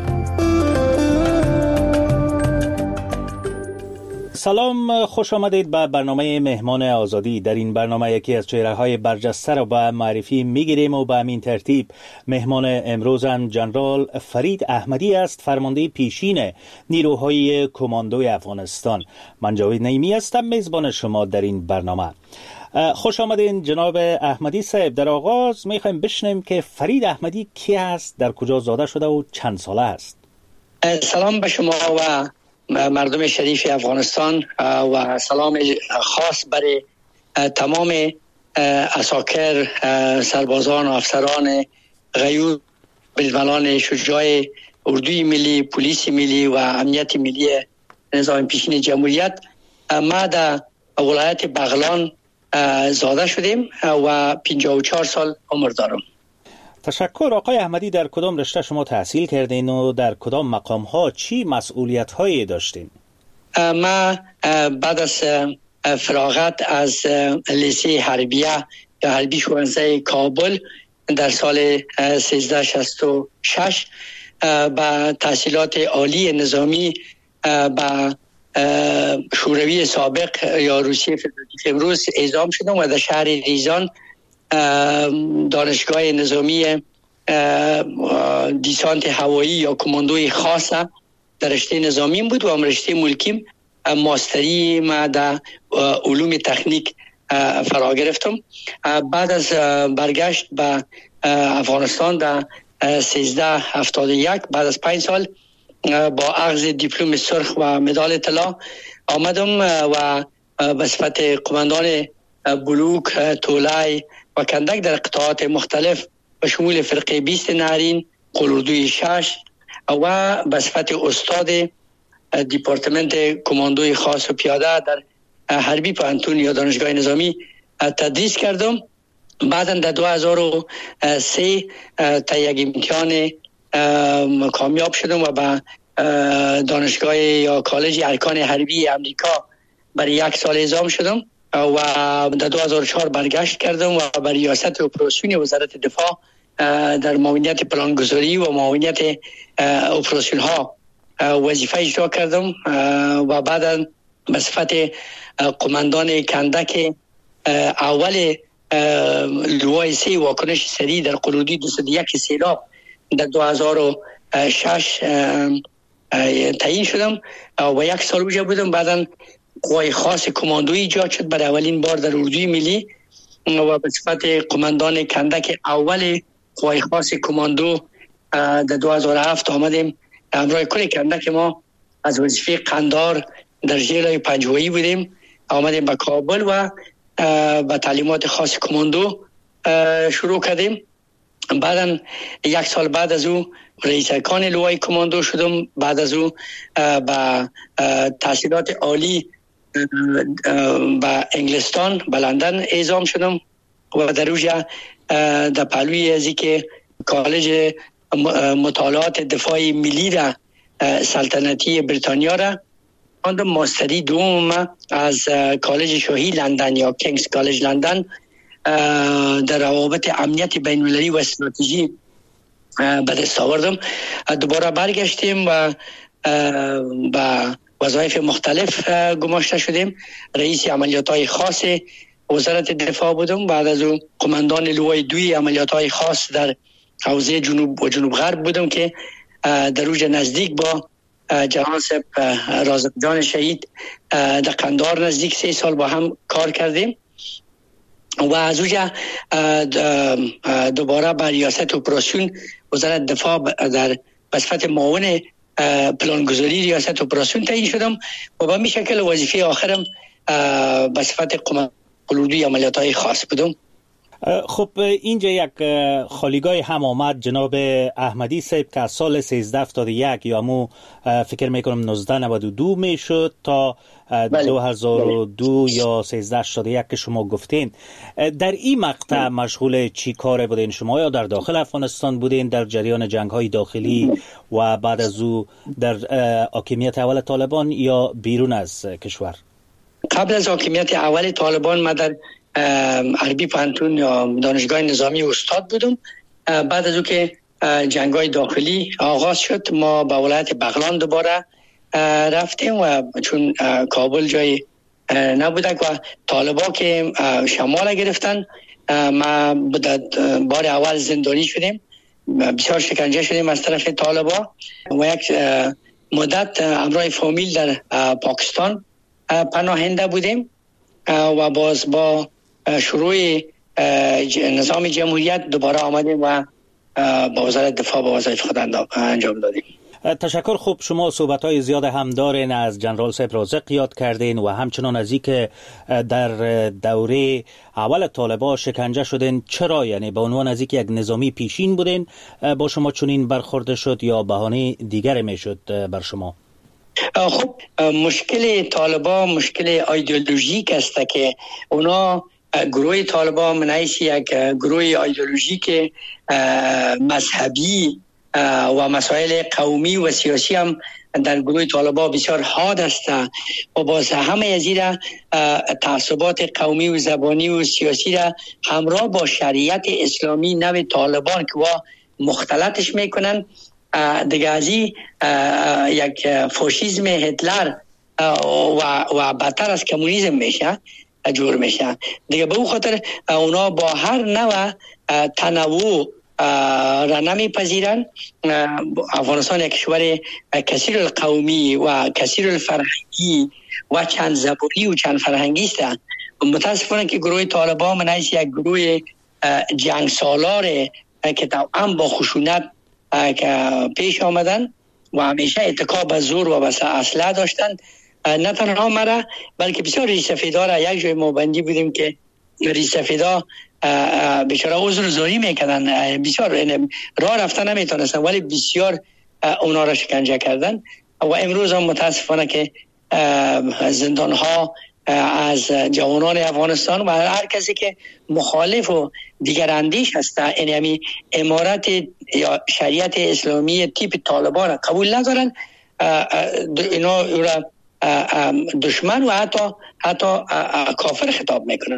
سلام، خوش آمدید به برنامه مهمان آزادی. در این برنامه یکی از چهره‌های برجسته را به معرفی می‌گیریم و به همین ترتیب مهمان امروزم جنرال فرید احمدی است، فرمانده پیشین نیروهای کماندوی افغانستان. من جاوید نعیمی هستم، میزبان شما در این برنامه. خوش آمدین جناب احمدی صاحب. در آغاز میخوایم بشنویم که فرید احمدی کی است، در کجا زاده شده و چند ساله است؟ سلام به شما و مردم شریف افغانستان و سلام خاص برای تمام عساکر، سربازان و افسران غیور، بزملان شجاع اردوی ملی، پلیس ملی و امنیت ملی نظام پیشین جمهوریت. ما در ولایت بغلان زاده شدیم و پنجاه و چهار سال عمر دارم. تشکر. آقای احمدی، در کدام رشته شما تحصیل کردین و در کدام مقام ها چی مسئولیت هایی داشتین؟ ما بعد از فراغت از لیسه حربیه یا حربی شوانزه کابل در سال سیزده شصت و شش با تحصیلات عالی نظامی با شوروی سابق یا روسیه فدراتیو امروز اعزام شدم و در شهر ریزان دانشگاه نظامی دیسانت هوایی یا کماندوی خاص در رشته نظامی بود و هم رشته ملکیم ماستری ما در علوم تکنیک فرا گرفتم. بعد از برگشت به افغانستان در سیزده هفتاد و یک بعد از پنج سال با اخذ دیپلم سرخ و مدال طلا آمدم و به صفت قماندان بلوک، تولای و کندک در قطاعات مختلف به شمول فرقه بیست نهرین، قلوردوی شش و به صفت استاد دیپارتمنت کماندوی خاص و پیاده در حربی پانتون یا دانشگاه نظامی تدریس کردم. بعدا در دو هزار و سه تا یک امتحان کامیاب شدم و به دانشگاه یا کالج ارکان حربی امریکا برای یک سال اعزام شدم و در دو هزار و چهار برگشت کردم و برای ریاست اپراسیون وزارت دفاع در معاونیت پلانگذاری و معاونیت اپراسیون ها وظیفه اجرا کردم و بعدا به صفت قماندان کندک اول لوای سه واکنش سریع در قلودی دویست و یک سیلاب در دو هزار و شش تعیین شدم و یک سال اونجا بودم. بعدا قوای خاص کماندویی ایجاد شد برای اولین بار در اردوی ملی و به صفت قماندان کندک اول قوای خاص کماندو در دو هزار و هفت آمدیم. همراه کل کندک ما از وظیفه قندار در ژیلای پنجوایی بودیم، آمدیم به کابل و با تعلیمات خاص کماندو شروع کردیم. بعدا یک سال بعد از او رئیس ارکان لوای کماندو شدم. بعد از او با تحصیلات عالی به انگلستان به لندن اعزام شدم و در اوجا در پهلوی ازی که کالج مطالعات دفاعی ملی را سلطنتی بریتانیا را خواندم. ماستری دوم از کالج شاهی لندن یا کینگز کالج لندن در روابط امنیت بین المللی و استراتژی به دست آوردم. دوباره برگشتیم و با وظایف مختلف گماشته شدیم. رئیس عملیات‌های خاص وزارت دفاع بودم. بعد از اون قماندان لوای دوی عملیات‌های خاص در حوزه جنوب و جنوب غرب بودم که در اوج نزدیک با جهان سپ رازق جان شهید در قندار نزدیک سه سال با هم کار کردیم و از اوجا دوباره به ریاست اپراسیون وزارت دفاع در بصفت معاون پلانگذاری ریاست اپراسیون تعیین شدم و به می شکل وظیفه آخرم بصفت قلودی عملیات‌های خاص بودم. خب اینجا یک خالیگاه هم آمد جناب احمدی صاحب که از سال سیزده هفتاد و یک یا مو فکر میکنم نوزده نود و دو میشد تا دو هزار و دو یا سیزده هشتاد و یک که شما گفتین. در این مقطع مشغول چی کار بودین شما؟ یا در داخل افغانستان بودین در جریان جنگ های داخلی و بعد از او در حاکمیت اول طالبان یا بیرون از کشور؟ قبل از حاکمیت اول طالبان ما در حربی پانتون یا دانشگاه نظامی استاد بودم. بعد از او که جنگ‌های داخلی آغاز شد ما به ولایت بغلان دوباره رفتیم و چون کابل جای نبودک و طالبا که شمال گرفتن ما بار اول زندانی شدیم، بسیار شکنجه شدیم از طرف طالبا و یک مدت همراه فامیل در پاکستان پناهنده بودیم و باز با شروع نظام جمهوریت دوباره آمدیم و با وزارت دفاع با وظایف خود انجام دادیم. تشکر. خوب شما صحبت‌های زیاد هم دارین از جنرال صاحب رازق یاد کردین و همچنان از اینکه در دوره اول طالبان شکنجه شدین. چرا؟ یعنی به عنوان از اینکه یک نظامی پیشین بودین با شما چنین برخورد شد یا بهانه دیگر میشد بر شما؟ خب مشکل طالبان مشکل ایدئولوژیک است که اونا گروه طالبان منعیش یک گروه ایدئولوژیک مذهبی و مسائل قومی و سیاسی هم در گروه طالبان بسیار حاد است و باز همه از این تعصبات قومی و زبانی و سیاسی را همراه با شریعت اسلامی نو طالبان که وا مختلطش میکنن دیگه از این یک فاشیسم هتلر و و بدتر از کمونیسم میشه جور میشه دیگه. به اون خاطر اونا با هر نوع تنوع را نمیپذیرند. افغانستان یک کشور کثیر القومی و کثیر الفرهنگی و چند زبانی و چند فرهنگی است. متاسفانه که گروه طالبان من حیث یک گروه جنگ سالار که توأم با خشونت پیش آمدن و همیشه اتکا به زور و به اسلحه داشتند، نه تنها مرا بلکه بسیار ریش سفیدا را یک جای ما بندی بودیم که ریش سفیدا بیچاره عذر زوری میکردن، بسیار راه رفتن نمیتونستن ولی بسیار اونا را شکنجه کردن. و امروز هم متاسفانه که زندان ها از جوانان افغانستان و هر کسی که مخالف و دیگر اندیش هست این یعنی امارت یا شریعت اسلامی تیپ طالبان را قبول ندارن، اینا را دشمن و حتی حتی کافر خطاب میکنن.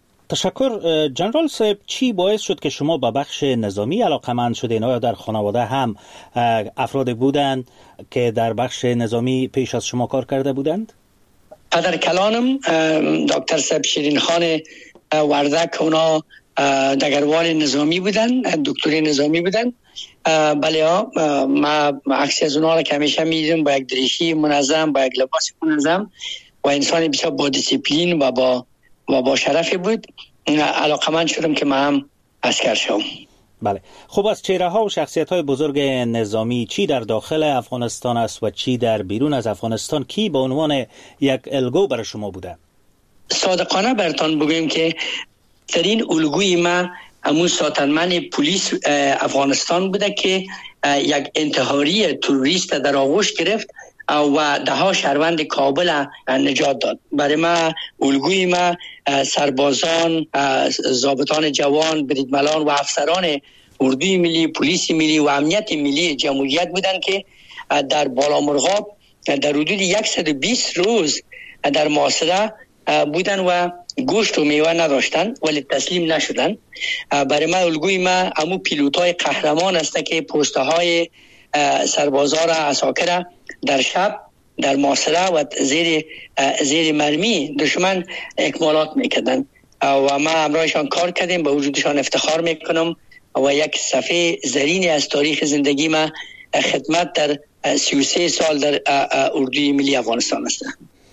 تشکر جنرال صاحب. چی باعث شد که شما به بخش نظامی علاقمند شدین؟ آیا در خانواده هم افراد بودند که در بخش نظامی پیش از شما کار کرده بودند؟ پدر کلانم دکتر صاحب شیرین خان وردک اونا دگروال نظامی بودن، دکتری نظامی بودن. بله ها، ما عکس از اونا را که همیشه میدیدم با یک دریشی منظم، با یک لباس منظم و انسان بسیار با دیسیپلین و با و با شرفی بود. علاقمند شدم که من هم عسکر شوم. بله. خب از چهره ها و شخصیت های بزرگ نظامی چی در داخل افغانستان است و چی در بیرون از افغانستان کی به عنوان یک الگو برای شما بوده؟ صادقانه براتون بگویم که ترین الگوی ما همون ساتنمن پلیس افغانستان بوده که یک انتحاری تروریست در آغوش گرفت و ده ها شهروند کابل نجات داد. برای ما الگوی ما سربازان، ضابطان جوان، بریدملان و افسران اردوی ملی، پلیس ملی و امنیت ملی جمهوریت بودند که در بالامرغاب در حدود صد و بیست روز در محاصره بودن و گوشت و میوه نداشتن ولی تسلیم نشدن. برای ما الگوی ما همون پیلوتای قهرمان است که پوسته های سربازا را عساکر در شب در محاصره و زیر زیر مرمی دشمن اکمالات میکردن و ما همراهشان کار کردیم، به وجودشان افتخار میکنم و یک صفحه زرینی از تاریخ زندگی ما خدمت در سی و سه سال در اردوی ملی افغانستان است.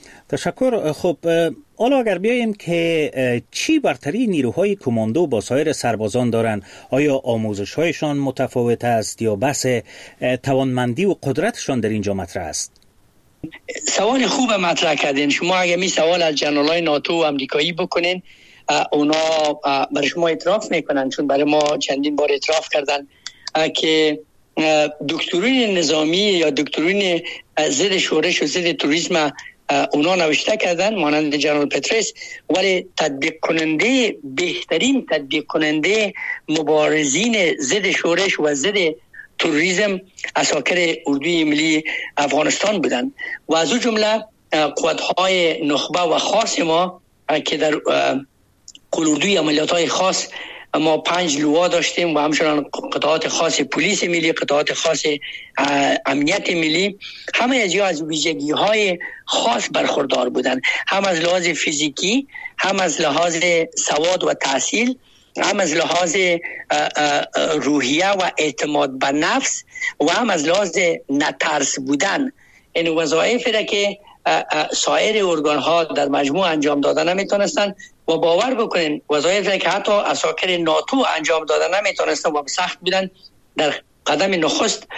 تشکر. خب حالا اگر بیاییم که چی برتری نیروهای کماندو با سایر سربازان دارند؟ آیا آموزش‌هایشان متفاوت است یا بحث توانمندی و قدرتشان در اینجا مطرح است؟ سوال خوب مطرح کردین. شما اگه می سوال از جنرالای ناتو و امریکایی بکنین اونا برای شما اعتراف میکنن، چون برای ما چندین بار اعتراف کردن که دکترین نظامی یا دکترین ضد شورش و ضد توریسم اونا نوشته کردن مانند جنرال پترس، ولی تطبیق کننده بهترین تطبیق کننده مبارزین ضد شورش و ضد تروریسم عساکر اردوی ملی افغانستان بودند و از اون جمله قوت‌های نخبه و خاص ما که در قلوردوی عملیات‌های خاص ما پنج لوا داشتیم و همچنان قطعات خاص پلیس ملی، قطعات خاص امنیت ملی، همه از از ویژگی‌های خاص برخوردار بودند، هم از لحاظ فیزیکی، هم از لحاظ سواد و تحصیل، هم از لحاظ روحیه و اعتماد به نفس و هم از لحاظ نترس بودن. این وظایفی را که سایر ارگان‌ها در مجموع انجام دادن نمیتونستن و باور بکنین وظایفی که حتی عساکر ناتو انجام دادن نمیتونستن و سخت بودن، در قدم نخست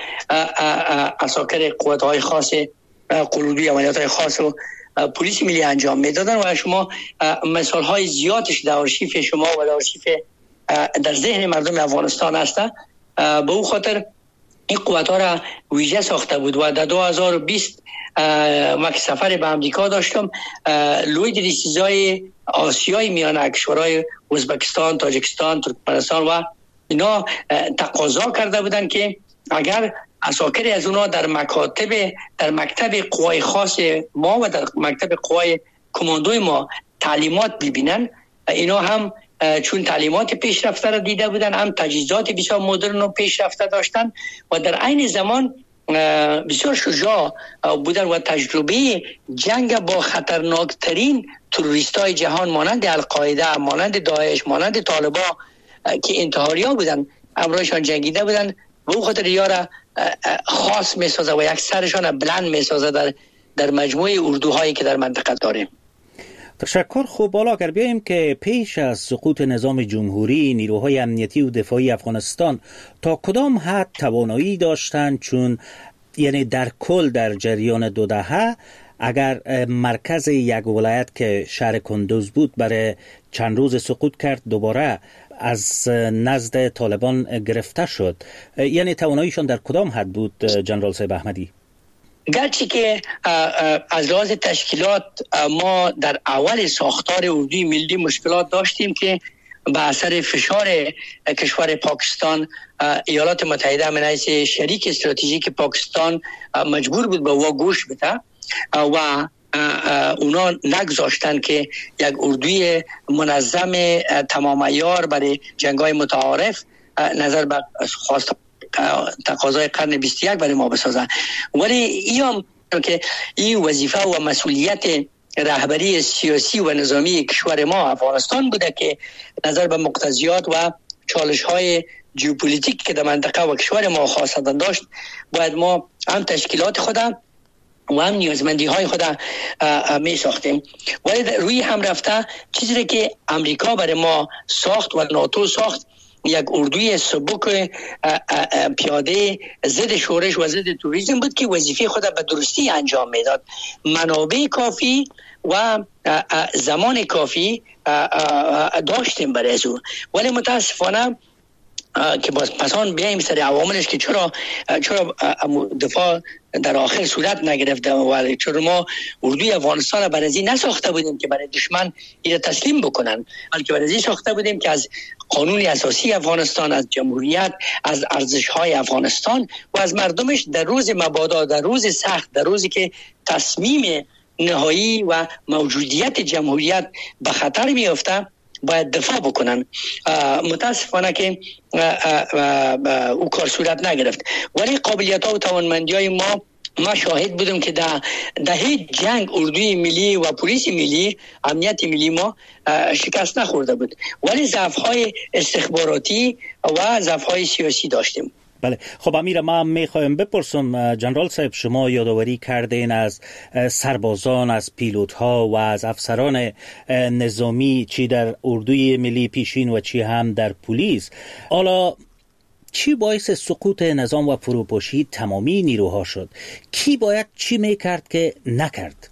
عساکر قوت‌های خاص قلوبی عملیات‌های خاص و پلیس ملی انجام میدادن و شما مثال‌های زیادش در آرشیف شما و در آرشیف در ذهن مردم افغانستان هست. به او خاطر این قوت‌ها را ویژه ساخته بود و در دو هزار و بیست ما که سفر به امریکا داشتم، لوی دریسیزای آسیای میانه کشورهای ازبکستان، تاجیکستان، ترکمنستان و اینا تقاضا کرده بودن که اگر عساکری از اونا در مکاتب در مکتب قوای خاص ما و در مکتب قوای کماندوی ما تعلیمات ببینن، اینا هم چون تعلیمات پیشرفته را دیده بودن، هم تجهیزات بسیار مدرن و پیشرفته داشتن و در عین زمان بسیار شجاع بودن و تجربه جنگ با خطرناکترین تروریستای جهان مانند القاعده، مانند داعش، مانند طالبان که انتحاری ها بودن امروزشان جنگیده بودن و او خاطر یارا خاص میسازه و یک سرشان بلند میسازه در در مجموعه اردوهایی که در منطقه داریم. تشکر. خوب، بالا اگر بیاییم که پیش از سقوط نظام جمهوری نیروهای امنیتی و دفاعی افغانستان تا کدام حد توانایی داشتند، چون یعنی در کل در جریان دو دهه اگر مرکز یک ولایت که شهر کندوز بود برای چند روز سقوط کرد دوباره از نزد طالبان گرفته شد، یعنی تواناییشان در کدام حد بود جنرال صاحب احمدی؟ گرچه که از لحاظ تشکیلات ما در اول ساختار اردوی ملی مشکلات داشتیم که به اثر فشار کشور پاکستان ایالات متحده من حیث شریک استراتژیک پاکستان مجبور بود به وا گوش بده و اونا نگذاشتن که یک اردوی منظم تمام عیار برای جنگ‌های متعارف نظر به خواست تقاضای قرن بیست و یک برای ما بسازن. ولی ایام که این وظیفه و مسئولیت رهبری سیاسی و نظامی کشور ما افغانستان بوده که نظر به مقتضیات و چالش‌های ژئوپلیتیک که در منطقه و کشور ما خواستن داشت، باید ما هم تشکیلات خودم و هم نیازمندی های خود می ساختیم. ولی روی هم رفته چیزی که امریکا برای ما ساخت و ناتو ساخت یک اردوی سبک پیاده ضد شورش و ضد توریسم بود که وظیفه خود به درستی انجام میداد. منابع کافی و زمان کافی داشتیم برای از او، ولی متاسفانه که باز پسان بیاییم سر عواملش که چرا چرا دفاع در آخر صورت نگرفته و چرا ما اردوی افغانستان برای ازی نساخته بودیم که برای دشمن این تسلیم بکنن، بلکه برای ازی ساخته بودیم که از قانون اساسی افغانستان، از جمهوریت، از ارزش‌های افغانستان و از مردمش در روز مبادا، در روز سخت، در روزی که تصمیم نهایی و موجودیت جمهوریت به خطر میافته باید دفاع بکنن. متاسفانه که او کار صورت نگرفت، ولی قابلیت ها و توانمندی های ما ما شاهد بودیم که در ده هیچ جنگ اردوی ملی و پلیس ملی، امنیت ملی ما شکست نخورده بود، ولی ضعف های استخباراتی و ضعف های سیاسی داشتیم. بله. خب امیر، ما میخوایم بپرسم جنرال صاحب، شما یادآوری کردین از سربازان، از پیلوت ها و از افسران نظامی چی در اردوی ملی پیشین و چی هم در پلیس. حالا چی باعث سقوط نظام و فروپاشی تمامی نیروها شد؟ کی باید چی میکرد که نکرد؟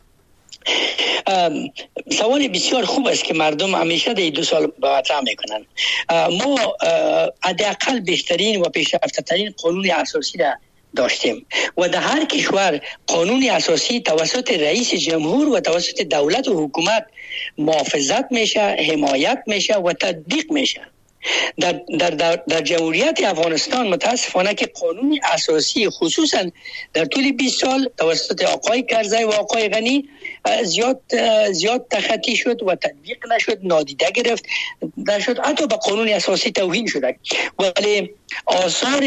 سوال بسیار خوب است که مردم همیشه در دو سال مطرح میکنن. ما حداقل بهترین و پیشرفته ترین قانون اساسی را داشتیم و در هر کشور قانون اساسی توسط رئیس جمهور و توسط دولت و حکومت محافظت میشه، حمایت میشه و تطبیق میشه. در, در, در, در جمهوریت افغانستان متاسفانه که قانون اساسی خصوصا در طول بیست سال توسط آقای کرزی و آقای غنی زیاد زیاد تخطی شد و تطبیق نشد، نادیده گرفت نشد، حتی به قانون اساسی توهین شد. ولی آثار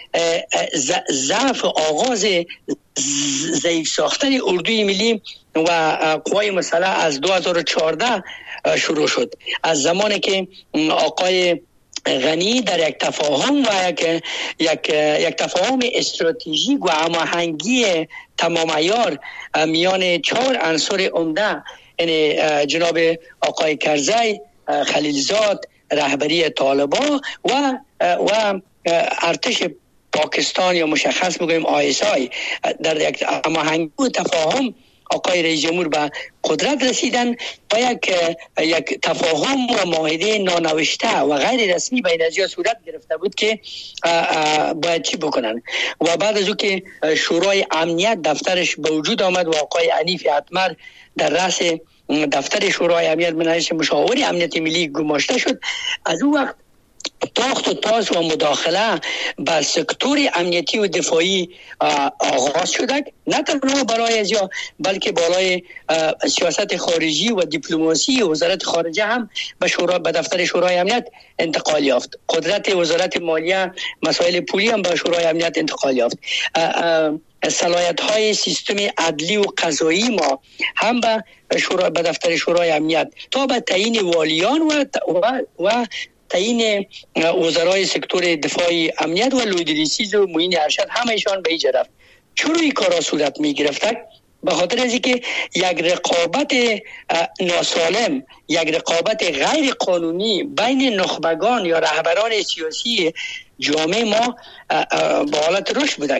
ضعف آغاز ضعیف ساختن اردوی ملی و قوای مسلح از دو هزار و چهارده شروع شد، از زمانی که آقای غنی در یک تفاهم و یک یک یک تفاهم استراتژیک و هماهنگی تمام عیار میان چهار عنصر عمده، یعنی جناب آقای کرزی، خلیلزاد، رهبری طالبان و و ارتش پاکستان یا مشخص بگویم آی اس آی، در یک هماهنگی و تفاهم آقای رئیس جمهور به قدرت رسیدن و یک یک تفاهم و معاهده نانوشته و غیر رسمی بین ازیا صورت گرفته بود که باید چی بکنن. و بعد از او که شورای امنیت دفترش به وجود آمد و آقای حنیف اتمر در رأس دفتر شورای امنیت من حیث مشاور امنیت ملی گماشته شد، از اون وقت تاخت و تاز و مداخله به سکتور امنیتی و دفاعی آغاز شده، نه تنها برای ازیا بلکه برای سیاست خارجی و دیپلماسی وزارت خارجه هم به شورا به دفتر شورای امنیت انتقال یافت. قدرت وزارت مالیه مسائل پولی هم به شورای امنیت انتقال یافت. صلاحیت های سیستم عدلی و قضایی ما هم به شورا به دفتر شورای امنیت تا به تعیین والیان و و, و تعیین وزرای سکتور دفاعی امنیت و لویدریسیز و معین ارشد همهشان به اینجا رفت. چرا این کارا صورت می گرفت؟ به خاطر از اینکه یک رقابت ناسالم، یک رقابت غیر قانونی بین نخبگان یا رهبران سیاسی جامعه ما با حالت رشد بوده.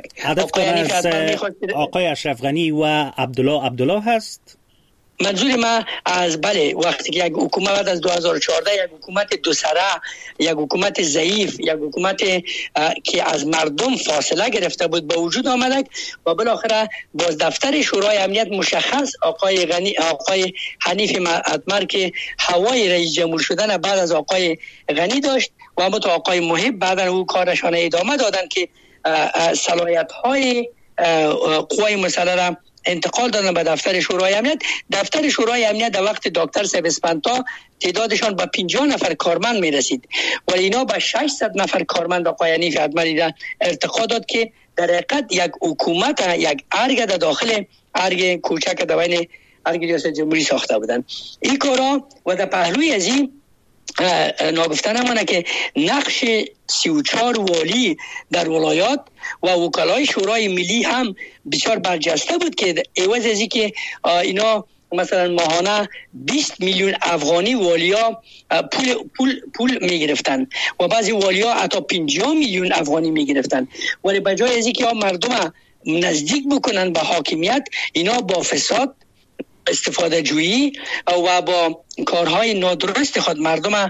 آقای اشرف غنی و عبدالله عبدالله هست؟ منظور من از بله وقتی که یک حکومت بعد از دو هزار و چهارده یک حکومت دو سره، یک حکومت ضعیف، یک حکومت که از مردم فاصله گرفته بود به وجود آمد و بالاخره باز دفتر شورای امنیت مشخص آقای غنی آقای حنیف معتمر که هوای رئیس جمهور شدن بعد از آقای غنی داشت و اما تو آقای محب بعد از او کارشان ادامه دادن که صلاحیت های قوای مسلحه را انتقال دادن به دفتر شورای امنیت. دفتر شورای امنیت در وقت دکتر سبسپنتا تعدادشان به پنجاه نفر کارمند می رسید ولی اینا به ششصد نفر کارمند آقای حنیف معتمری ارتقا داد که در حقیقت یک حکومت، یک ارگ در داخل ارگ کوچک در بین ارگ ریاست جمهوری ساخته بودن. این کارا و در پهلوی از این ناگفته نمانه که نقش سی و چهار والی در ولایات و وکلای شورای ملی هم بسیار برجسته بود که عوض از اینکه اینا مثلا ماهانه بیست میلیون افغانی والیا پول پول پول میگرفتن و بعضی والیا حتی پنجاه میلیون افغانی میگرفتن ولی بجای از اینکه مردم نزدیک بکنن به حاکمیت، اینا با فساد، استفاده جویی و با کارهای نادرست خود مردم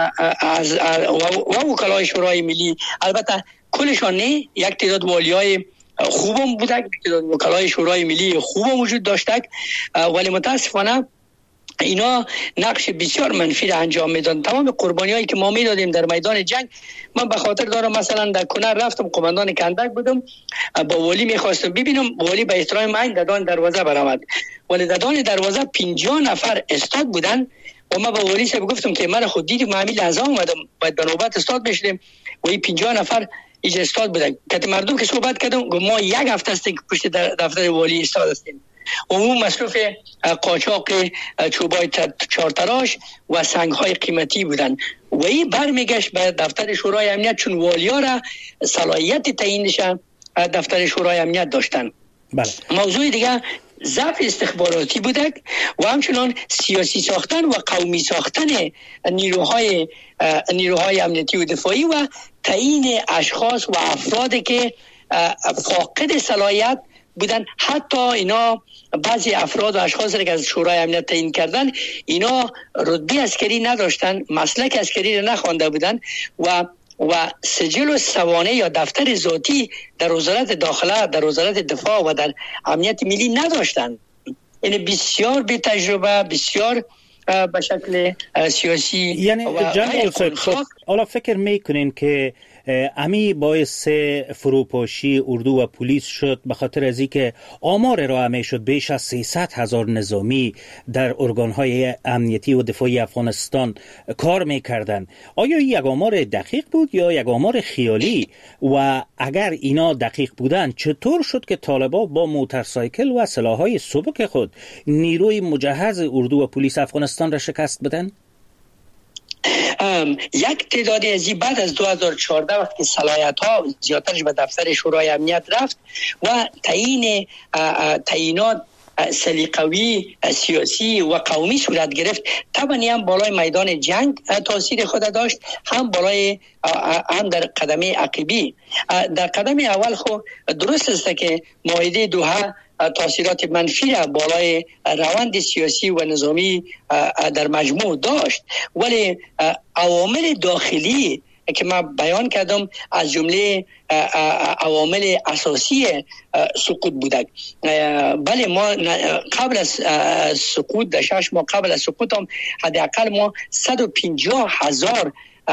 از و وکلای شورای ملی، البته کلشان نه، یک تعداد والیای خوبم بودن، یک تعداد وکلای شورای ملی خوبم وجود داشتن ولی متاسفانه اینا نقش بسیار منفی را انجام میدادن. تمام قربانی هایی که ما میدادیم در میدان جنگ، من به خاطر دارم مثلا در کنر رفتم، قماندان کندک بودم، با والی میخواستم ببینم، والی به احترام من در دان دروازه برآمد ولی در دان دروازه پنجاه نفر استاد بودن و من به والی صاحب گفتم که من خود دیدم من همین لحظه اومدم باید به نوبت استاد بشیم و این پنجاه نفر ایج استاد بودن. که مردم که صحبت کردم ما یک هفته است که پشت دفتر والی استاد هستیم. عموم مصروف قاچاق چوبای چارتراش و سنگ‌های قیمتی بودن و این برمیگشت به دفتر شورای امنیت چون والیا را صلاحیت تعیینش دفتر شورای امنیت داشتن. بله. موضوع دیگه ضعف استخباراتی بوده و همچنان سیاسی ساختن و قومی ساختن نیروهای نیروهای امنیتی و دفاعی و تعیین اشخاص و افرادی که فاقد صلاحیت بودن. حتی اینا بعضی افراد و اشخاص را که از شورای امنیت تعیین کردن اینا رتبه عسکری نداشتن، مسلک عسکری را نخوانده بودن و و سجل و سوانه یا دفتر ذاتی در وزارت داخله، در وزارت دفاع و در امنیت ملی نداشتن. این بسیار بی تجربه، بسیار به شکل سیاسی. یعنی جنرال صاحب حالا فکر میکنین که امی باعث فروپاشی اردو و پلیس شد به خاطر از اینکه آمار ارائه شد بیش از سیصد هزار نظامی در ارگان‌های امنیتی و دفاعی افغانستان کار میکردن؟ آیا یک آمار دقیق بود یا یک آمار خیالی؟ و اگر اینا دقیق بودن چطور شد که طالبان با موتورسایکل و سلاح‌های سبک خود نیروی مجهز اردو و پلیس افغانستان را شکست بدن؟ یک تعدادی از این بعد از دو هزار و چهارده وقتی صلاحیت ها زیادترش به دفتر شورای امنیت رفت و تعیین تعیینات سلیقوی سیاسی و قومی صورت گرفت، طبعا هم بالای میدان جنگ تاثیر خود داشت، هم بالای هم در قدم عقبی. در قدم اول خو درست است که معاهده دوحه تاثیرات منفی را بالای روند سیاسی و نظامی در مجموع داشت ولی عوامل داخلی که من بیان کردم از جمله عوامل اساسی سقوط بوده. بله ما قبل از سقوط در شش ماه قبل از سقوط هم حداقل ما صد و پنجاه هزار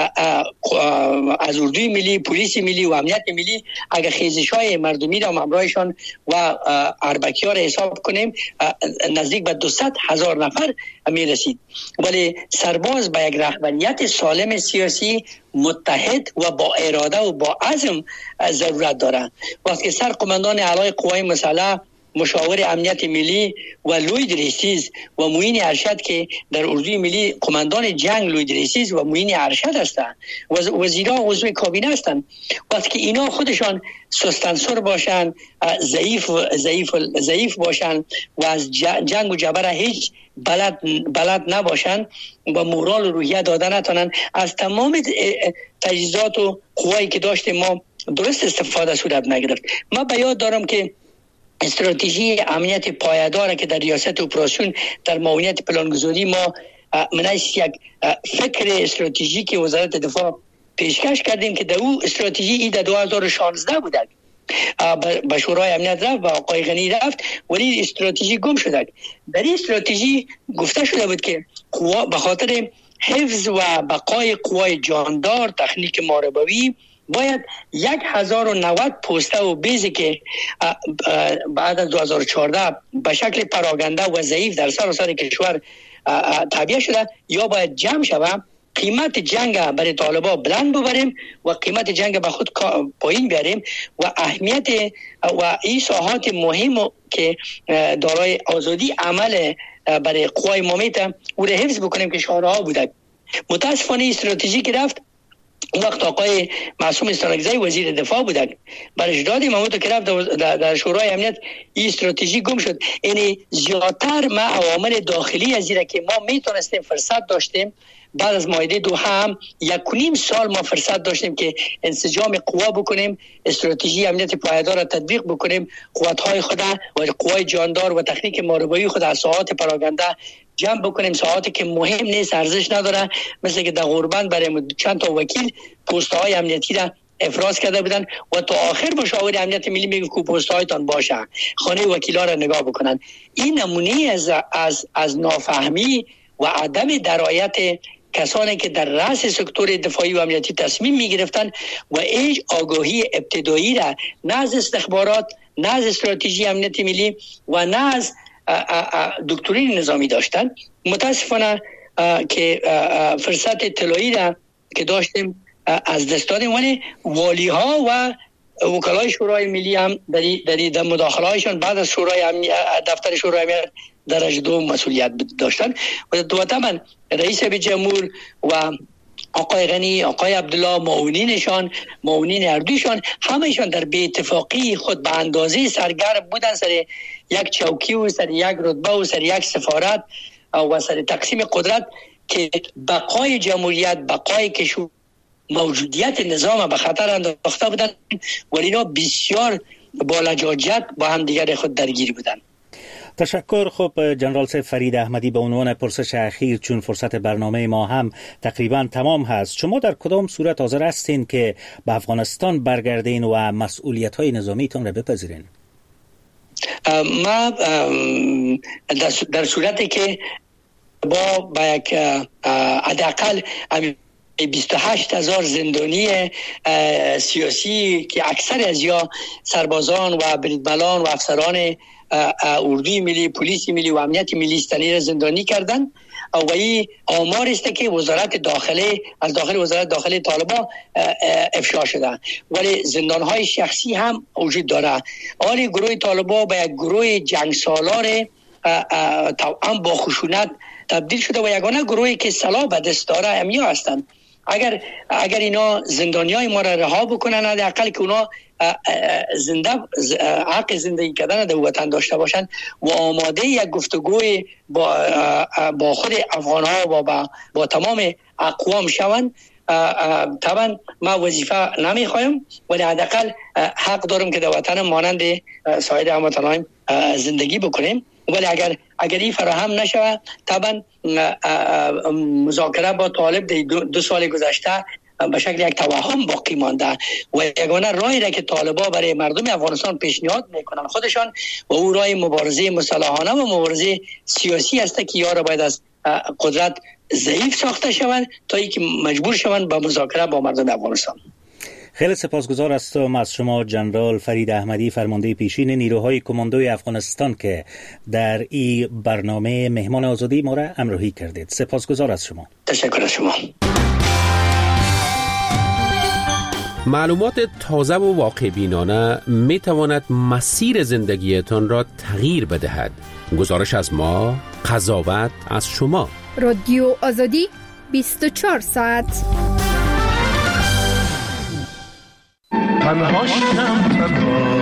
از اردوی ملی، پلیس ملی و امنیت ملی اگر خیزش‌های مردمی را همراهشان و اربکی‌ها را حساب کنیم نزدیک به دویست هزار نفر می رسید. ولی سرباز با یک رهبریت سالم سیاسی متحد و با اراده و با عزم ضرورت دارند. وقتی سرقماندان اعلای قوای مسلح مشاور امنیت ملی و لوید ریسیز و معین ارشد که در اردوی ملی قماندان جنگ لوید ریسیز و معین ارشد هستند، وزیران عضو کابینه هستند. وقتی که اینا خودشان سستنسر باشن، ضعیف ضعیف ضعیف باشن و از جنگ و جبر هیچ بلد بلد نباشن و مورال و روحیه دادن نتونن، از تمام تجهیزات و قوایی که داشتیم ما درست استفاده صورت نگرفت. ما به یاد دارم که استراتژی امنیت پایدار که در ریاست اپراسیون در معاونیت پلانگذاری ما منش یک فکر استراتژیک که وزارت دفاع پیشکش کردیم که در او استراتژی ای در دو هزار و شانزده بود، به شورای امنیت رفت و آقای غنی رفت ولی استراتژی گم شد. در این استراتژی گفته شده بود که قوا به خاطر حفظ و بقای قوای جاندار تکنیک محاربوی باید یک هزار و نود پوسته و بیزی که بعد از دو هزار و چهارده به شکل پراگنده و ضعیف در سراسر کشور تعبیه شده یا باید جمع شود، قیمت جنگ برای طالبان بلند ببریم و قیمت جنگ به خود پایین بیاریم و اهمیت و این ساحات مهم که دارای آزادی عمل برای قوای ممیت او را حفظ بکنیم که شعارها بوده. متاسفانه استراتژی که رفت اون وقت آقای معصوم استانکزی وزیر دفاع بودن، برش دادیم همونطور که رفت در شورای امنیت این استراتژی گم شد. یعنی زیادتر ما عوامل داخلی از ایره که ما میتونستیم فرصت داشتیم بعد از معاهده دوحه هم یک و نیم سال ما فرصت داشتیم که انسجام قوا بکنیم، استراتژی امنیت پایدار را تطبیق بکنیم، قوت‌های خود و قوای جاندار و تکنیک محاربوی خود از ساحات پراگنده جمع بکنیم، ساعاتی که مهم نیست ارزش نداره، مثل که در غربند برای چند تا وکیل پست‌های امنیتی را افراز کرده بودن و تا آخر مشاور امنیت ملی میگه که پست‌هایتان باشه، خانه وکیلا را نگاه بکنن. این نمونه از از از نافهمی و عدم درایت کسانی که در رأس سکتور دفاعی و امنیتی تصمیم میگرفتن و هیچ آگاهی ابتدایی را نه از استخبارات، نه از استراتژی امنیت ملی و نه از دکترین نظامی داشتن. متاسفانه که فرصت طلایی را که داشتیم از دست دادیم، ولی والی ها و وکلای شورای ملی هم در در مداخله هایشان بعد از شورای امنیت دفتر شورای امنیت درجه دو مسئولیت داشتن و دوتامن رئیس جمهور و آقای غنی، آقای عبدالله، معاونینشان، معاونین اردویشان، همهشان در بی اتفاقی خود به اندازه سرگرم بودن سر یک چوکی و سر یک رتبه و سر یک سفارت و سر تقسیم قدرت که بقای جمهوریت، بقای کشور، موجودیت نظام به خطر انداخته بودن، ولی اینا بسیار با لجاجت با هم دیگر خود درگیر بودن. تشکر. خب جنرال سیف فرید احمدی، به عنوان پرسش اخیر چون فرصت برنامه ما هم تقریبا تمام هست، شما در کدام صورت حاضر هستین که به افغانستان برگردین و مسئولیت‌های نظامیتان را بپذیرین؟ ما در صورتی که با با یک حداقل بیست و هشت هزار زندانی سیاسی که اکثر از یا سربازان و بریدملان و افسران اردوی ملی، پلیس ملی و امنیت ملی استانی را زندانی کردن و این آمار است که وزارت داخله از داخل وزارت داخله طالبان افشا شده، ولی زندانهای شخصی هم وجود داره. آن گروه طالبان به یک گروه جنگ سالار هم با خشونت تبدیل شده و یگانه گروهی که سلاح به دست داره همیا هستند. اگر اگر اینا زندانیای ما را رها بکنن، حداقل که اونا زنده حق زندگی کردن در وطن داشته باشند و آماده یک گفتگوی با با خود افغان ها و با, با تمام اقوام شوند، طبعا ما وظیفه نمیخوایم ولی حداقل حق دارم که در وطن مانند سایر هموطنان زندگی بکنیم. ولی اگر اگر این فراهم نشود، طبعا مذاکره با طالب دو, دو سال گذشته به شکل یک توهم باقی مانده و یگانه راهی را که طالبا برای مردم افغانستان پیشنهاد میکنن خودشان و او راه مبارزه مسلحانه و مبارزه سیاسی است که یا را باید از قدرت ضعیف ساخته شوند تا اینکه مجبور شوند به مذاکره با مردم افغانستان. خیلی سپاسگزار هستم از شما جنرال فرید احمدی، فرمانده پیشین نیروهای کماندوی افغانستان که در این برنامه مهمان آزادی ما را همراهی کردید. سپاسگزار از شما. تشکر از شما. معلومات تازه و واقع بینانه می تواند مسیر زندگیتان را تغییر بدهد. گزارش از ما، قضاوت از شما. رادیو آزادی بیست و چهار ساعت. تنها شدم، تنها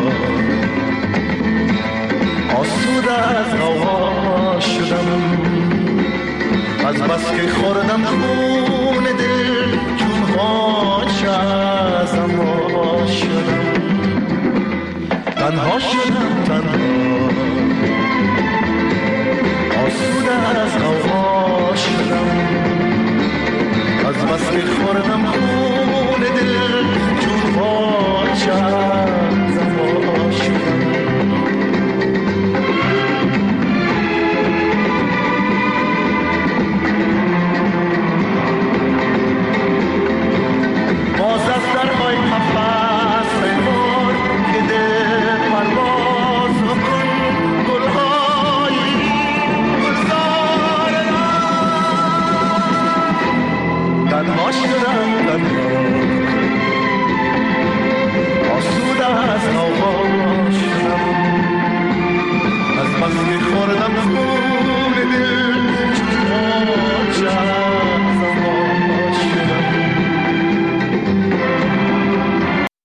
آسوده از غوغا شدم، از بس که خوردم خون دل چون هاچه از اما شدم. تنها شدم، تنها آسوده از غوغا شدم، از بس که خوردم خون دل